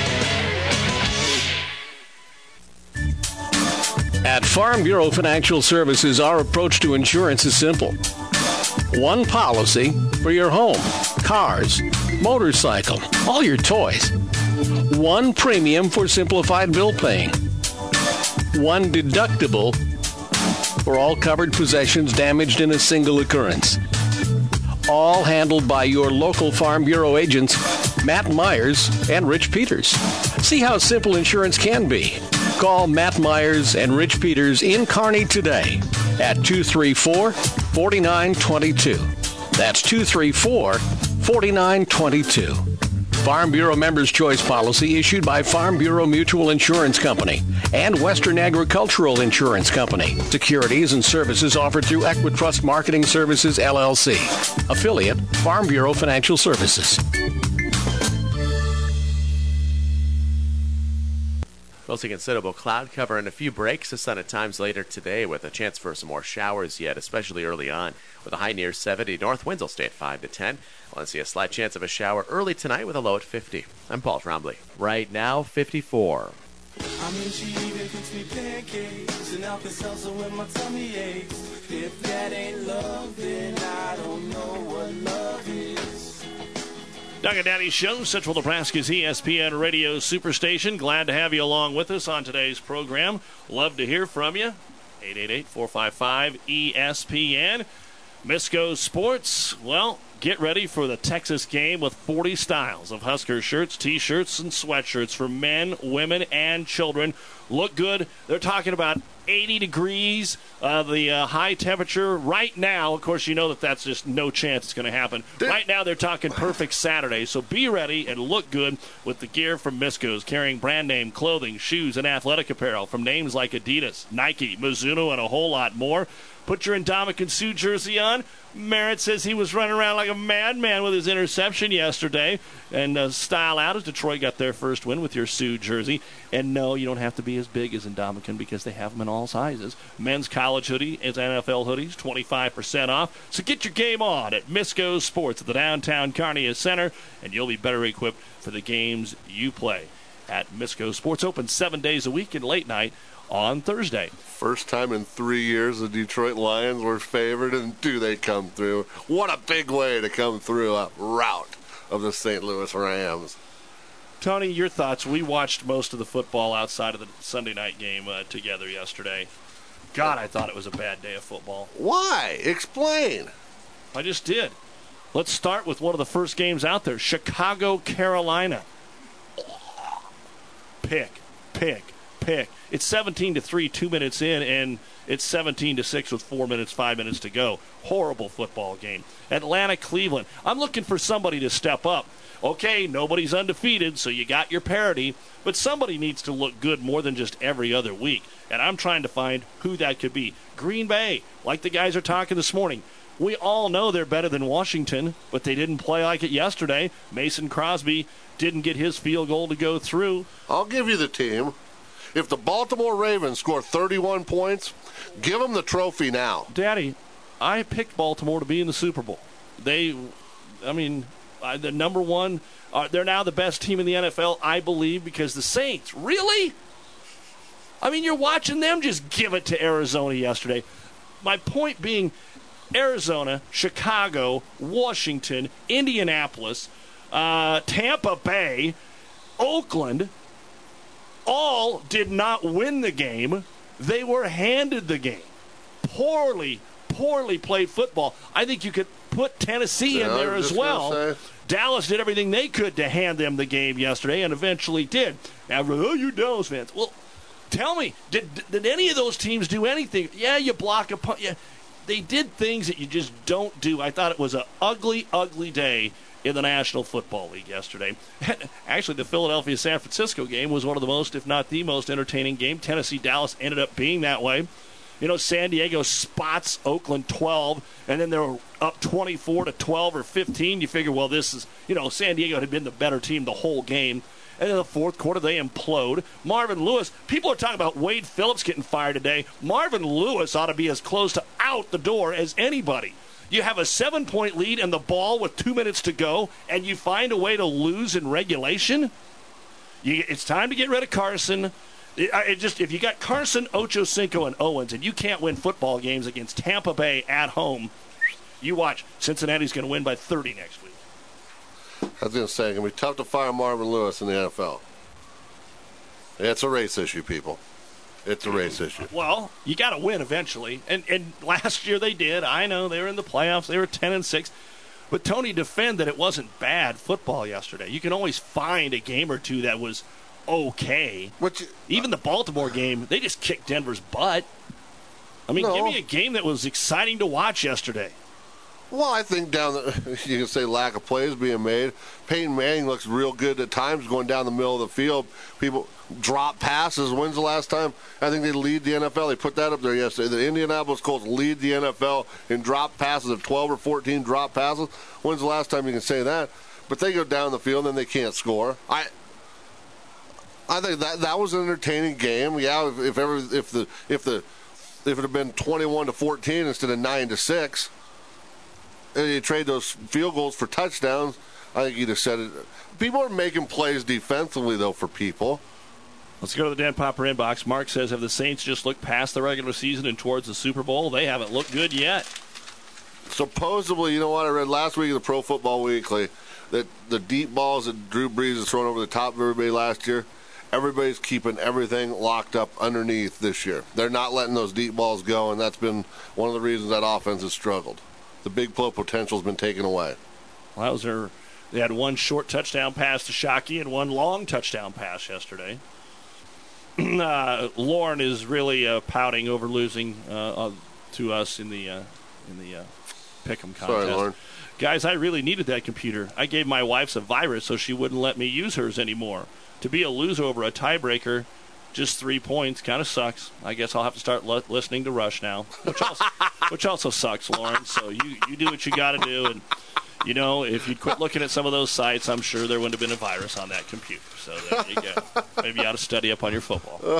At Farm Bureau Financial Services, our approach to insurance is simple. One policy for your home, cars, motorcycle, all your toys. One premium for simplified bill paying. One deductible for all covered possessions damaged in a single occurrence. All handled by your local Farm Bureau agents, Matt Myers and Rich Peters. See how simple insurance can be. Call Matt Myers and Rich Peters in Kearney today at 234-4922. That's 234-4922. Farm Bureau Members' Choice policy issued by Farm Bureau Mutual Insurance Company and Western Agricultural Insurance Company. Securities and services offered through Equitrust Marketing Services, LLC. Affiliate, Farm Bureau Financial Services. We'll see considerable cloud cover and a few breaks of sun at times later today with a chance for some more showers yet, especially early on. With a high near 70, north winds will stay at 5 to 10. We'll see a slight chance of a shower early tonight with a low at 50. I'm Paul Trombley. Right now, 54. I mean, she even cooks me pancakes and Alka-Seltzer when my tummy aches. If that ain't love, then I don't know what love is. Doug and Daddy Show, Central Nebraska's ESPN Radio Superstation. Glad to have you along with us on today's program. Love to hear from you. 888-455-ESPN. Misco Sports, well, get ready for the Texas game with 40 styles of Husker shirts, T-shirts, and sweatshirts for men, women, and children. Look good. They're talking about 80 degrees, the high temperature. Right now, of course, you know that's just no chance it's going to happen. Right now, they're talking perfect Saturday, so be ready and look good with the gear from Misco's, carrying brand name clothing, shoes, and athletic apparel from names like Adidas, Nike, Mizuno, and a whole lot more. Put your Ndamukong Suh jersey on. Merritt says he was running around like a madman with his interception yesterday. And style out as Detroit got their first win with your Suh jersey. And no, you don't have to be as big as Ndamukong because they have them in all sizes. Men's college hoodie is NFL hoodies, 25% off. So get your game on at Misco Sports at the downtown Kearney Center, and you'll be better equipped for the games you play. At Misco Sports, open 7 days a week and late night on Thursday. First time in 3 years the Detroit Lions were favored, and do they come through? What a big way to come through a rout of the St. Louis Rams. Tony, your thoughts. We watched most of the football outside of the Sunday night game together yesterday. God, I thought it was a bad day of football. Why? Explain. I just did. Let's start with one of the first games out there, Chicago, Carolina. Pick. It's 17-3, 2 minutes in, and it's 17-6 with 5 minutes to go. Horrible football game. Atlanta, Cleveland. I'm looking for somebody to step up. Okay, nobody's undefeated, so you got your parity, but somebody needs to look good more than just every other week, and I'm trying to find who that could be. Green Bay, like the guys are talking this morning. We all know they're better than Washington, but they didn't play like it yesterday. Mason Crosby didn't get his field goal to go through. I'll give you the team. If the Baltimore Ravens score 31 points, give them the trophy now. Daddy, I picked Baltimore to be in the Super Bowl. The number one, they're now the best team in the NFL, I believe, because the Saints, really? I mean, you're watching them just give it to Arizona yesterday. My point being, Arizona, Chicago, Washington, Indianapolis, Tampa Bay, Oakland, all did not win the game. They were handed the game. Poorly played football. I think you could put Tennessee in there as well. Dallas did everything they could to hand them the game yesterday and eventually did. Now, you Dallas fans. Well, tell me, did any of those teams do anything? Yeah, you block a punt. Yeah, they did things that you just don't do. I thought it was an ugly, ugly day in the National Football League yesterday. Actually, the Philadelphia-San Francisco game was one of the most, if not the most, entertaining game. Tennessee-Dallas ended up being that way. You know, San Diego spots Oakland 12, and then they're up 24-12 or 15. You figure, well, this is, San Diego had been the better team the whole game. And in the fourth quarter, they implode. Marvin Lewis, people are talking about Wade Phillips getting fired today. Marvin Lewis ought to be as close to out the door as anybody. You have a 7-point lead and the ball with 2 minutes to go, and you find a way to lose in regulation? It's time to get rid of Carson. If you got Carson, Ochocinco, and Owens, and you can't win football games against Tampa Bay at home, you watch. Cincinnati's going to win by 30 next week. I was going to say, it's going to be tough to fire Marvin Lewis in the NFL. It's a race issue, people. It's a race issue. Well, you got to win eventually. And last year they did. I know they were in the playoffs. They were 10-6. But Tony, defend that it wasn't bad football yesterday. You can always find a game or two that was okay. Even the Baltimore game, they just kicked Denver's butt. Give me a game that was exciting to watch yesterday. Well, I think you can say lack of plays being made. Peyton Manning looks real good at times going down the middle of the field. People drop passes. When's the last time? I think they lead the NFL. They put that up there yesterday. The Indianapolis Colts lead the NFL in drop passes of 12 or 14 drop passes. When's the last time you can say that? But they go down the field and they can't score. I think that was an entertaining game. Yeah, if it had been 21-14 instead of 9-6. And you trade those field goals for touchdowns, I think you'd have said it. People are making plays defensively, though, for people. Let's go to the Dan Popper inbox. Mark says, have the Saints just looked past the regular season and towards the Super Bowl? They haven't looked good yet. Supposedly, you know what? I read last week in the Pro Football Weekly that the deep balls that Drew Brees has thrown over the top of everybody last year, everybody's keeping everything locked up underneath this year. They're not letting those deep balls go, and that's been one of the reasons that offense has struggled. The big play potential has been taken away. Well, they had one short touchdown pass to Shockey and one long touchdown pass yesterday. Lauren is really pouting over losing to us in the Pick'em contest. Sorry, Lauren. Guys, I really needed that computer. I gave my wife a virus so she wouldn't let me use hers anymore. To be a loser over a tiebreaker, just 3 points, kind of sucks. I guess I'll have to start listening to Rush now, which also sucks, Lauren. So you do what you got to do, and if you'd quit looking at some of those sites, I'm sure there wouldn't have been a virus on that computer. So there you go. Maybe you ought to study up on your football.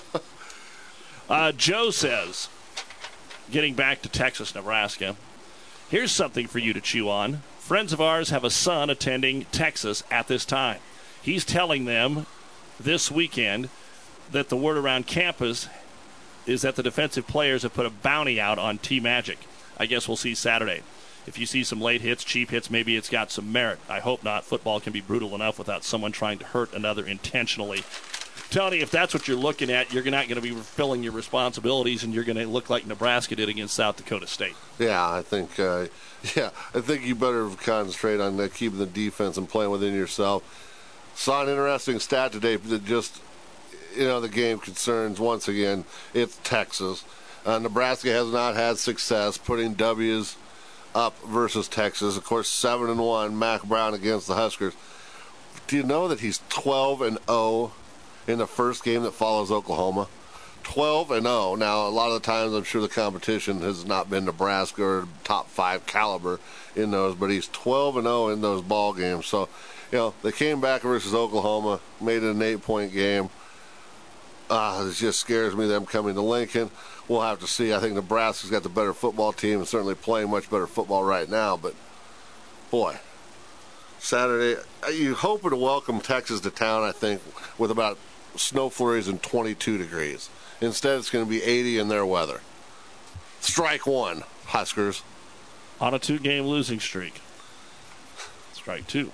Joe says, getting back to Texas, Nebraska, here's something for you to chew on. Friends of ours have a son attending Texas at this time. He's telling them this weekend that the word around campus is that the defensive players have put a bounty out on T-Magic. I guess we'll see Saturday. If you see some late hits, cheap hits, maybe it's got some merit. I hope not. Football can be brutal enough without someone trying to hurt another intentionally. Tony, if that's what you're looking at, you're not going to be fulfilling your responsibilities, and you're going to look like Nebraska did against South Dakota State. Yeah, I think you better concentrate on keeping the defense and playing within yourself. Saw an interesting stat today that just, the game concerns once again. It's Texas. Nebraska has not had success putting W's up versus Texas. Of course, 7-1, Mac Brown against the Huskers. Do you know that he's 12-0 in the first game that follows Oklahoma? 12-0. Now, a lot of the times I'm sure the competition has not been Nebraska or top 5 caliber in those, but he's 12-0 in those ball games. So, they came back versus Oklahoma, made it an 8-point game. It just scares me them coming to Lincoln. We'll have to see. I think Nebraska's got the better football team and certainly playing much better football right now. But, boy, Saturday, you hoping to welcome Texas to town, I think, with about snow flurries and 22 degrees. Instead, it's going to be 80 in their weather. Strike one, Huskers. On a 2-game losing streak. Strike 2.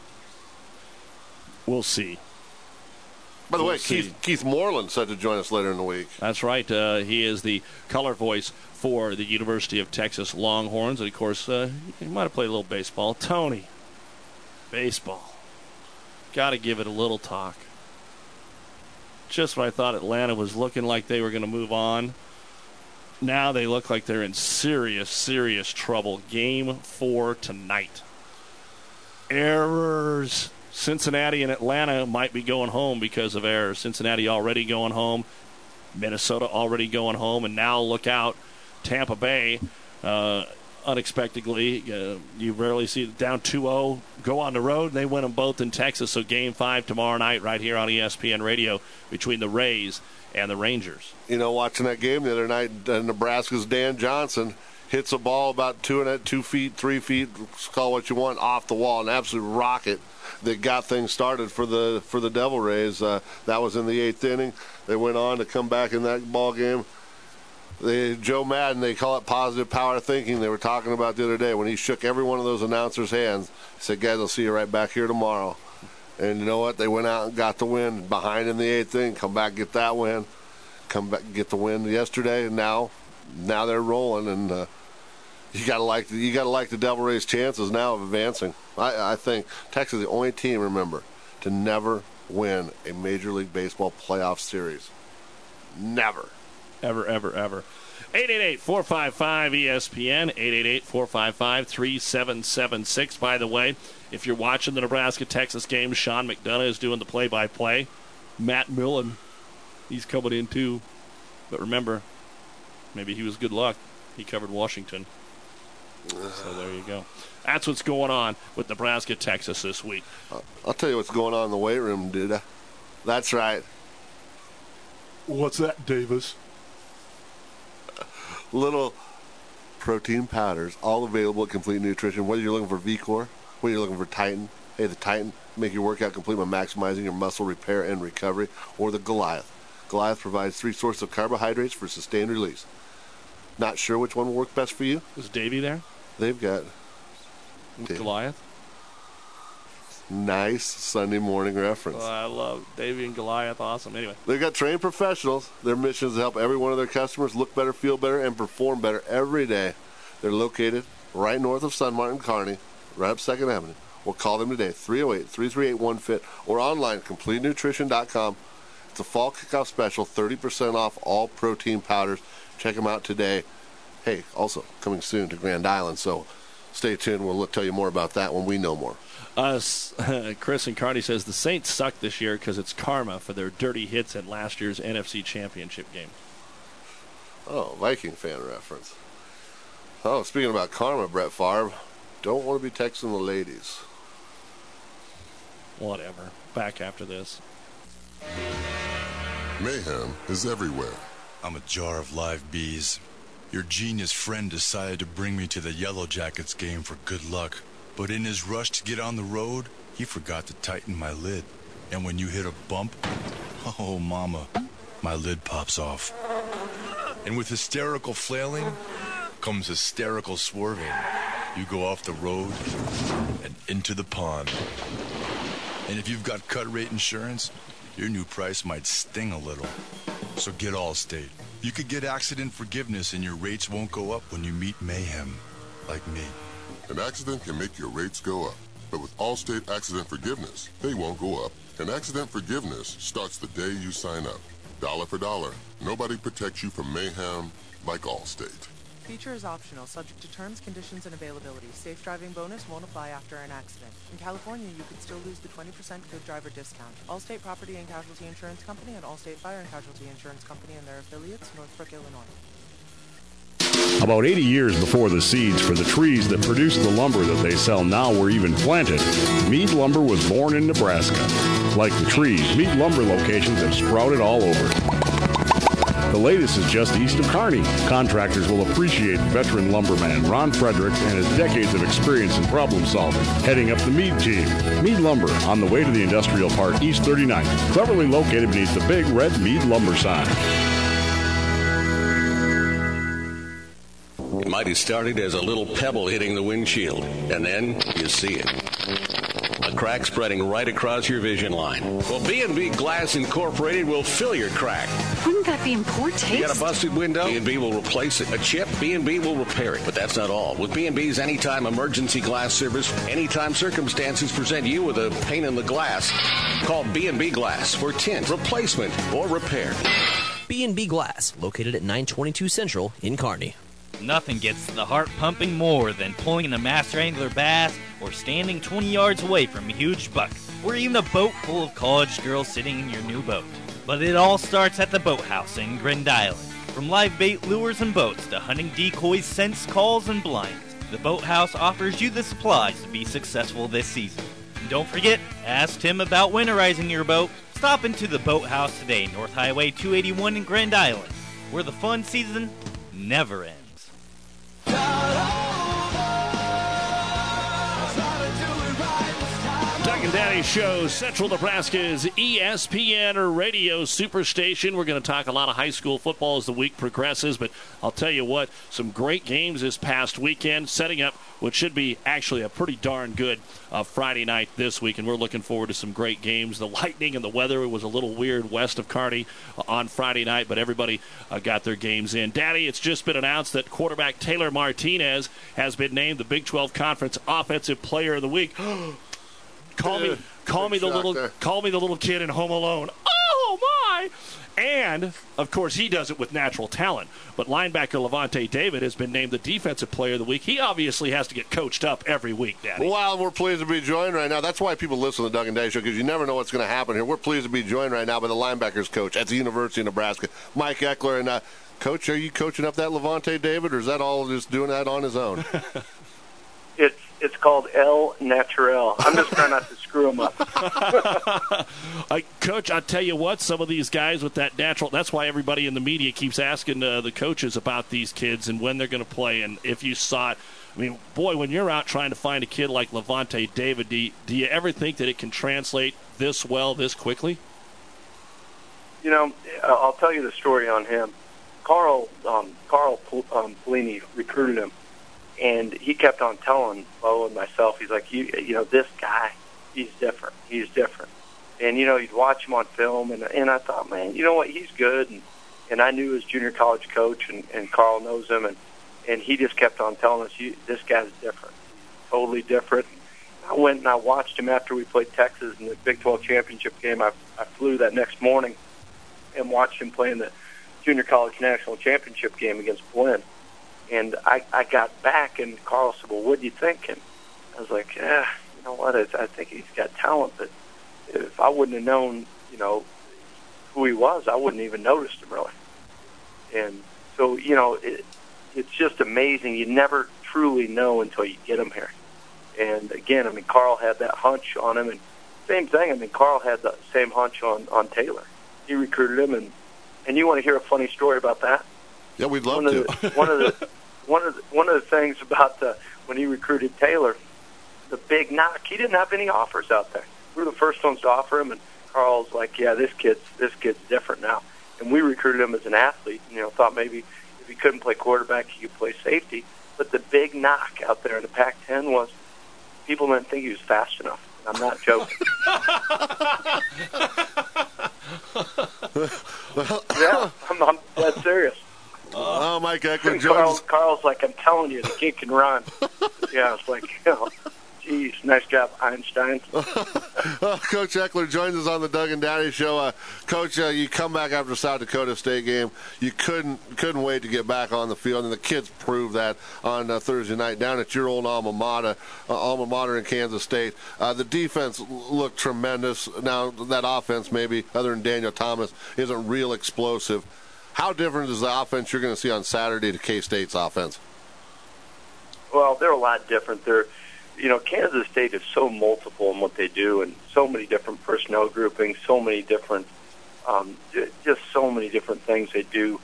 We'll see. By the way, Keith Moreland set to join us later in the week. That's right. He is the color voice for the University of Texas Longhorns. And, of course, he might have played a little baseball. Tony, baseball. Got to give it a little talk. Just when I thought Atlanta was looking like they were going to move on, now they look like they're in serious, serious trouble. Game 4 tonight. Errors. Cincinnati and Atlanta might be going home because of errors. Cincinnati already going home. Minnesota already going home. And now look out, Tampa Bay, unexpectedly, you rarely see it down 2-0, go on the road. They win them both in Texas. So Game 5 tomorrow night right here on ESPN Radio between the Rays and the Rangers. Watching that game the other night, Nebraska's Dan Johnson hits a ball about 2 feet, 3 feet, call what you want, off the wall, an absolute rocket that got things started for the Devil Rays. That was in the 8th inning. They went on to come back in that ball game. Joe Madden, they call it positive power thinking. They were talking about the other day when he shook every one of those announcers' hands. He said, "Guys, I'll see you right back here tomorrow." And you know what? They went out and got the win. Behind in the 8th inning, come back, get that win. Come back, get the win yesterday, and now they're rolling. And you gotta like the Devil Rays' chances now of advancing. I think Texas is the only team, remember, to never win a Major League Baseball playoff series. Never. Ever, ever, ever. 888-455-ESPN, 888-455-3776. By the way, if you're watching the Nebraska-Texas game, Sean McDonough is doing the play-by-play. Matt Millen, he's coming in too. But remember, maybe he was good luck. He covered Washington. So there you go. That's what's going on with Nebraska-Texas this week. I'll tell you what's going on in the weight room, dude. That's right. What's that, Davis? Little protein powders, all available at Complete Nutrition. Whether you're looking for V-Core, whether you're looking for Titan, hey, the Titan, make your workout complete by maximizing your muscle repair and recovery, or the Goliath. Goliath provides 3 sources of carbohydrates for sustained release. Not sure which one will work best for you? Is Davey there? They've got Goliath. Nice Sunday morning reference. I love Davey and Goliath. Awesome. Anyway. They've got trained professionals. Their mission is to help every one of their customers look better, feel better, and perform better every day. They're located right north of Sun Martin Kearney, right up 2nd Avenue. Or call them today, 308-338-1FIT, or online, CompleteNutrition.com. It's a fall kickoff special, 30% off all protein powders. Check them out today. Hey, also coming soon to Grand Island, so stay tuned. We'll tell you more about that when we know more. Chris and Carney says the Saints suck this year because it's karma for their dirty hits at last year's NFC Championship game. Oh, Viking fan reference. Oh, speaking about karma, Brett Favre, don't want to be texting the ladies. Whatever. Back after this. Mayhem is everywhere. I'm a jar of live bees. Your genius friend decided to bring me to the Yellow Jackets game for good luck. But in his rush to get on the road, he forgot to tighten my lid. And when you hit a bump, oh, mama, my lid pops off. And with hysterical flailing comes hysterical swerving. You go off the road and into the pond. And if you've got cut rate insurance, your new price might sting a little. So get Allstate. You could get accident forgiveness and your rates won't go up when you meet mayhem, like me. An accident can make your rates go up. But with Allstate Accident Forgiveness, they won't go up. And accident forgiveness starts the day you sign up. Dollar for dollar. Nobody protects you from mayhem like Allstate. Feature is optional, subject to terms, conditions, and availability. Safe driving bonus won't apply after an accident. In California, you could still lose the 20% good driver discount. Allstate Property and Casualty Insurance Company and Allstate Fire and Casualty Insurance Company and their affiliates, Northbrook, Illinois. About 80 years before the seeds for the trees that produce the lumber that they sell now were even planted, Mead Lumber was born in Nebraska. Like the trees, Mead Lumber locations have sprouted all over. The latest is just east of Kearney. Contractors will appreciate veteran lumberman Ron Fredericks and his decades of experience in problem solving, heading up the Mead team. Mead Lumber, on the way to the Industrial Park, East 39th, cleverly located beneath the big red Mead Lumber sign. It might have started as a little pebble hitting the windshield, and then you see it. A crack spreading right across your vision line. Well, B&B Glass Incorporated will fill your crack. Wouldn't that be in poor taste? You got a busted window? B&B will replace it. A chip? B&B will repair it. But that's not all. With B&B's Anytime Emergency Glass Service, anytime circumstances present you with a pain in the glass, call B&B Glass for tint, replacement, or repair. B&B Glass, located at 922 Central in Kearney. Nothing gets the heart pumping more than pulling a master angler bass or standing 20 yards away from a huge buck, or even a boat full of college girls sitting in your new boat. But it all starts at the Boathouse in Grand Island. From live bait lures and boats to hunting decoys, scents, calls, and blinds, the Boathouse offers you the supplies to be successful this season. And don't forget, ask Tim about winterizing your boat. Stop into the Boathouse today, North Highway 281 in Grand Island, where the fun season never ends. Doug and Daddy Show, Central Nebraska's ESPN radio superstation. We're going to talk a lot of high school football as the week progresses, but I'll tell you what, some great games this past weekend, setting up what should be actually a pretty darn good Friday night this week, and we're looking forward to some great games. The lightning and the weather was a little weird west of Kearney on Friday night, but everybody got their games in. Daddy, it's just been announced that quarterback Taylor Martinez has been named the Big 12 Conference Offensive Player of the Week. Call me the little kid in Home Alone. Oh my! And of course he does it with natural talent. But linebacker Levante David has been named the Defensive Player of the Week. He obviously has to get coached up every week, Daddy. Well, we're pleased to be joined right now. That's why people listen to the Doug and Daddy Show, because you never know what's going to happen here. We're pleased to be joined right now by the linebackers coach at the University of Nebraska, Mike Eckler. And Coach, are you coaching up that Levante David, or is that all just doing that on his own? It's called El Natural. I'm just trying not to screw him up. Coach, I tell you what, some of these guys with that natural, that's why everybody in the media keeps asking the coaches about these kids and when they're going to play. And if you saw it, I mean, boy, when you're out trying to find a kid like Levante David, do you ever think that it can translate this well, this quickly? You know, I'll tell you the story on him. Carl Pelini recruited him. And he kept on telling Bo and myself, he's like, you know, this guy, he's different. He's different. And, you know, you'd watch him on film, and I thought, man, you know what, he's good. And I knew his junior college coach, and Carl knows him, and he just kept on telling us, this guy's different, totally different. I went and I watched him after we played Texas in the Big 12 championship game. I flew that next morning and watched him play in the junior college national championship game against Blinn. And I got back, and Carl said, well, what do you think? And I was like, you know what, I think he's got talent, but if I wouldn't have known, you know, who he was, I wouldn't even noticed him, really. And so, you know, it's just amazing. You never truly know until you get him here. And, again, I mean, Carl had that hunch on him, and same thing, I mean, Carl had the same hunch on Taylor. He recruited him, and you want to hear a funny story about that? Yeah, we'd love to. One of the things about when he recruited Taylor, the big knock, he didn't have any offers out there. We were the first ones to offer him, and Carl's like, yeah, this kid's different now. And we recruited him as an athlete, thought maybe if he couldn't play quarterback, he could play safety. But the big knock out there in the Pac-10 was people didn't think he was fast enough. And I'm not joking. Yeah, I'm dead serious. Oh, Mike Eckler joins. Carl's like, I'm telling you, the kid can run. Yeah, it's like, geez, nice job, Einstein. Coach Eckler joins us on the Doug and Daddy Show. Coach, you come back after the South Dakota State game. You couldn't wait to get back on the field, and the kids proved that on Thursday night down at your old alma mater in Kansas State. The defense looked tremendous. Now, that offense, maybe, other than Daniel Thomas, isn't real explosive. How different is the offense you're going to see on Saturday to K-State's offense? Well, they're a lot different. Kansas State is so multiple in what they do, and so many different personnel groupings, so many different, just so many different things they do.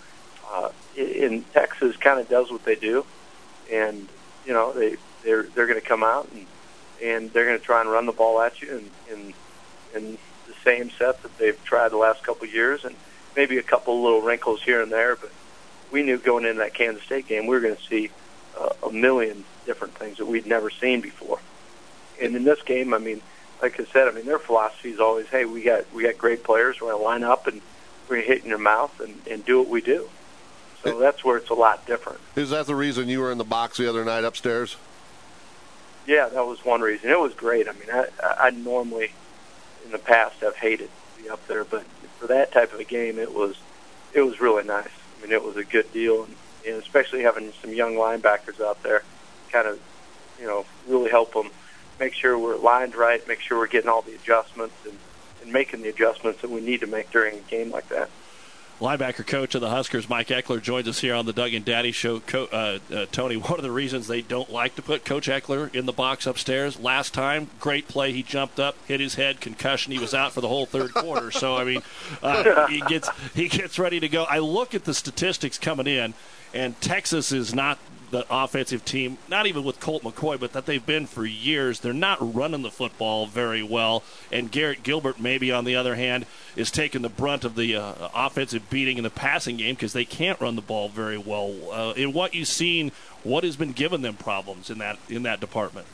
In Texas, kind of does what they do, and they're going to come out and they're going to try and run the ball at you in the same set that they've tried the last couple of years, and maybe a couple little wrinkles here and there. But we knew going into that Kansas State game we were going to see a million different things that we'd never seen before. And in this game, like I said, their philosophy is always, hey, we got great players. We're going to line up and we're going to hit in your mouth and do what we do. So that's where it's a lot different. Is that the reason you were in the box the other night upstairs? Yeah, that was one reason. It was great. I normally in the past have hated to be up there, but for that type of a game, it was really nice. It was a good deal, and especially having some young linebackers out there, kind of, really help them make sure we're lined right, make sure we're getting all the adjustments and making the adjustments that we need to make during a game like that. Linebacker coach of the Huskers, Mike Eckler, joins us here on the Doug and Daddy Show. Tony, one of the reasons they don't like to put Coach Eckler in the box upstairs, last time, great play, he jumped up, hit his head, concussion, he was out for the whole third quarter. So, he gets ready to go. I look at the statistics coming in, and Texas is not the offensive team, not even with Colt McCoy, but that they've been for years. They're not running the football very well. And Garrett Gilbert, maybe on the other hand, is taking the brunt of the offensive beating in the passing game because they can't run the ball very well. In what you've seen, what has been giving them problems in that department?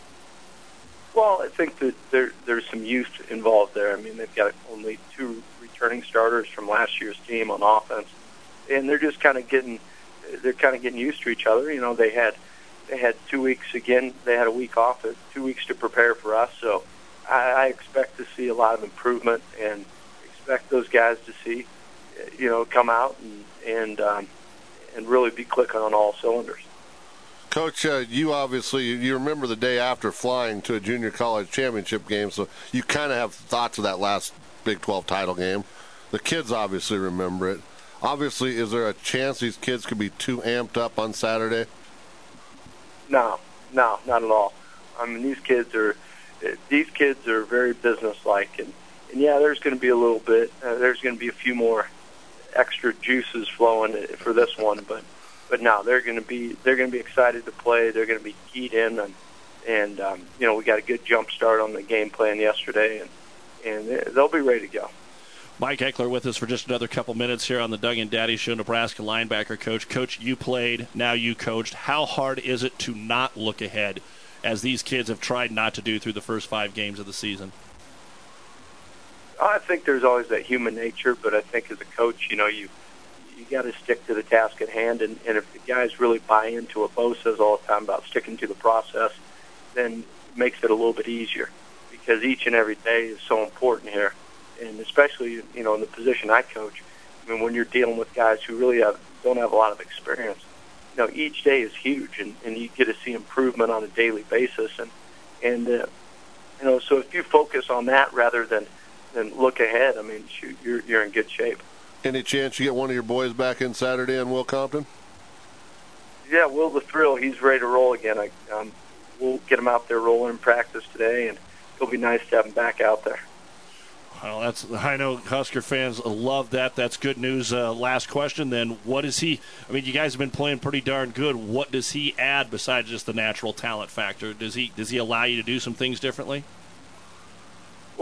Well, I think that there's some youth involved there. They've got only 2 returning starters from last year's team on offense, and they're just kind of getting used to each other. They had 2 weeks again. They had a week off, 2 weeks to prepare for us. So I expect to see a lot of improvement, and expect those guys to see, come out and really be clicking on all cylinders. Coach, you remember the day after flying to a junior college championship game, so you kind of have thoughts of that last Big 12 title game. The kids obviously remember it. Obviously, is there a chance these kids could be too amped up on Saturday? No, not at all. These kids are very businesslike, and yeah, there's going to be a little bit. There's going to be a few more extra juices flowing for this one, but no, they're going to be excited to play. They're going to be keyed in, and we got a good jump start on the game plan yesterday, and they'll be ready to go. Mike Eckler with us for just another couple minutes here on the Doug and Daddy Show. Nebraska linebacker coach. Coach, you played, now you coached. How hard is it to not look ahead, as these kids have tried not to do through the first 5 games of the season? I think there's always that human nature, but I think as a coach, you got to stick to the task at hand, and if the guys really buy into what Bo says all the time about sticking to the process, then it makes it a little bit easier, because each and every day is so important here. And especially, in the position I coach, when you're dealing with guys who really don't have a lot of experience, each day is huge, and you get to see improvement on a daily basis. And so if you focus on that rather than look ahead, shoot, you're in good shape. Any chance you get one of your boys back in Saturday in Will Compton? Yeah, Will the Thrill, he's ready to roll again. We'll get him out there rolling in practice today, and it'll be nice to have him back out there. Well, I know Husker fans love that. That's good news. Last question, then. What is he? You guys have been playing pretty darn good. What does he add besides just the natural talent factor? Does he allow you to do some things differently? Well,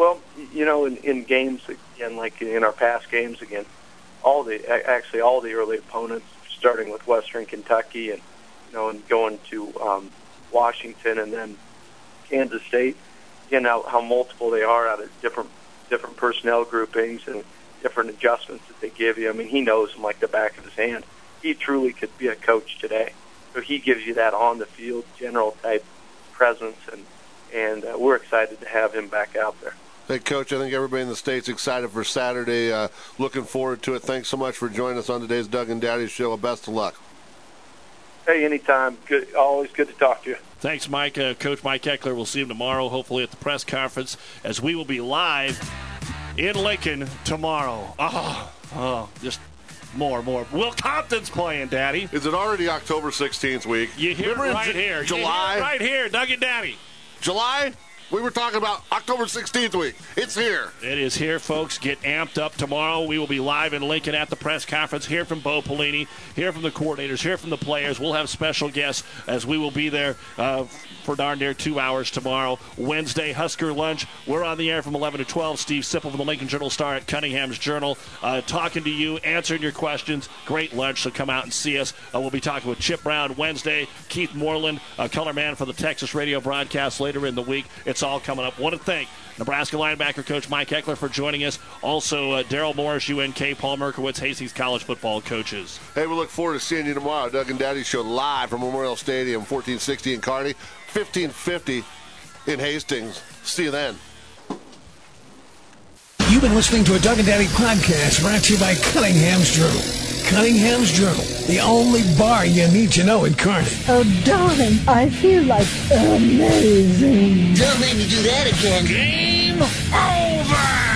in games again, like in our past games again, all the early opponents, starting with Western Kentucky and and going to Washington and then Kansas State, again how multiple they are out of different personnel groupings and different adjustments that they give you. I mean, he knows them like the back of his hand. He truly could be a coach today. So he gives you that on the field general type presence, and we're excited to have him back out there. Hey, Coach, I think everybody in the state's excited for Saturday. Looking forward to it. Thanks so much for joining us on today's Doug and Daddy Show. Best of luck. Hey, anytime. Good, always good to talk to you. Thanks, Mike. Coach Mike Eckler. We'll see him tomorrow, hopefully at the press conference, as we will be live in Lincoln tomorrow. Just more. Will Compton's playing, Daddy. Is it already October 16th week? You hear it right here. July? Right here, Doug and Daddy. July? We were talking about October 16th week. It's here. It is here, folks. Get amped up tomorrow. We will be live in Lincoln at the press conference. Hear from Bo Pelini, hear from the coordinators, hear from the players. We'll have special guests as we will be there for darn near 2 hours tomorrow. Wednesday, Husker Lunch. We're on the air from 11 to 12. Steve Sipple from the Lincoln Journal-Star at Cunningham's Journal talking to you, answering your questions. Great lunch, so come out and see us. We'll be talking with Chip Brown Wednesday. Keith Moreland, color man for the Texas radio broadcast later in the week. It's all coming up. Want to thank Nebraska linebacker coach Mike Eckler for joining us. Also, Daryl Morris, UNK, Paul Merkowitz, Hastings College football coaches. Hey, we look forward to seeing you tomorrow. Doug and Daddy Show live from Memorial Stadium, 1460 in Kearney, 1550 in Hastings. See you then. You've been listening to a Doug and Daddy podcast brought to you by Cunningham's Journal. Cunningham's Journal, the only bar you need to know in Kearney. Oh, darling, I feel like amazing. Don't make me do that again. Game over!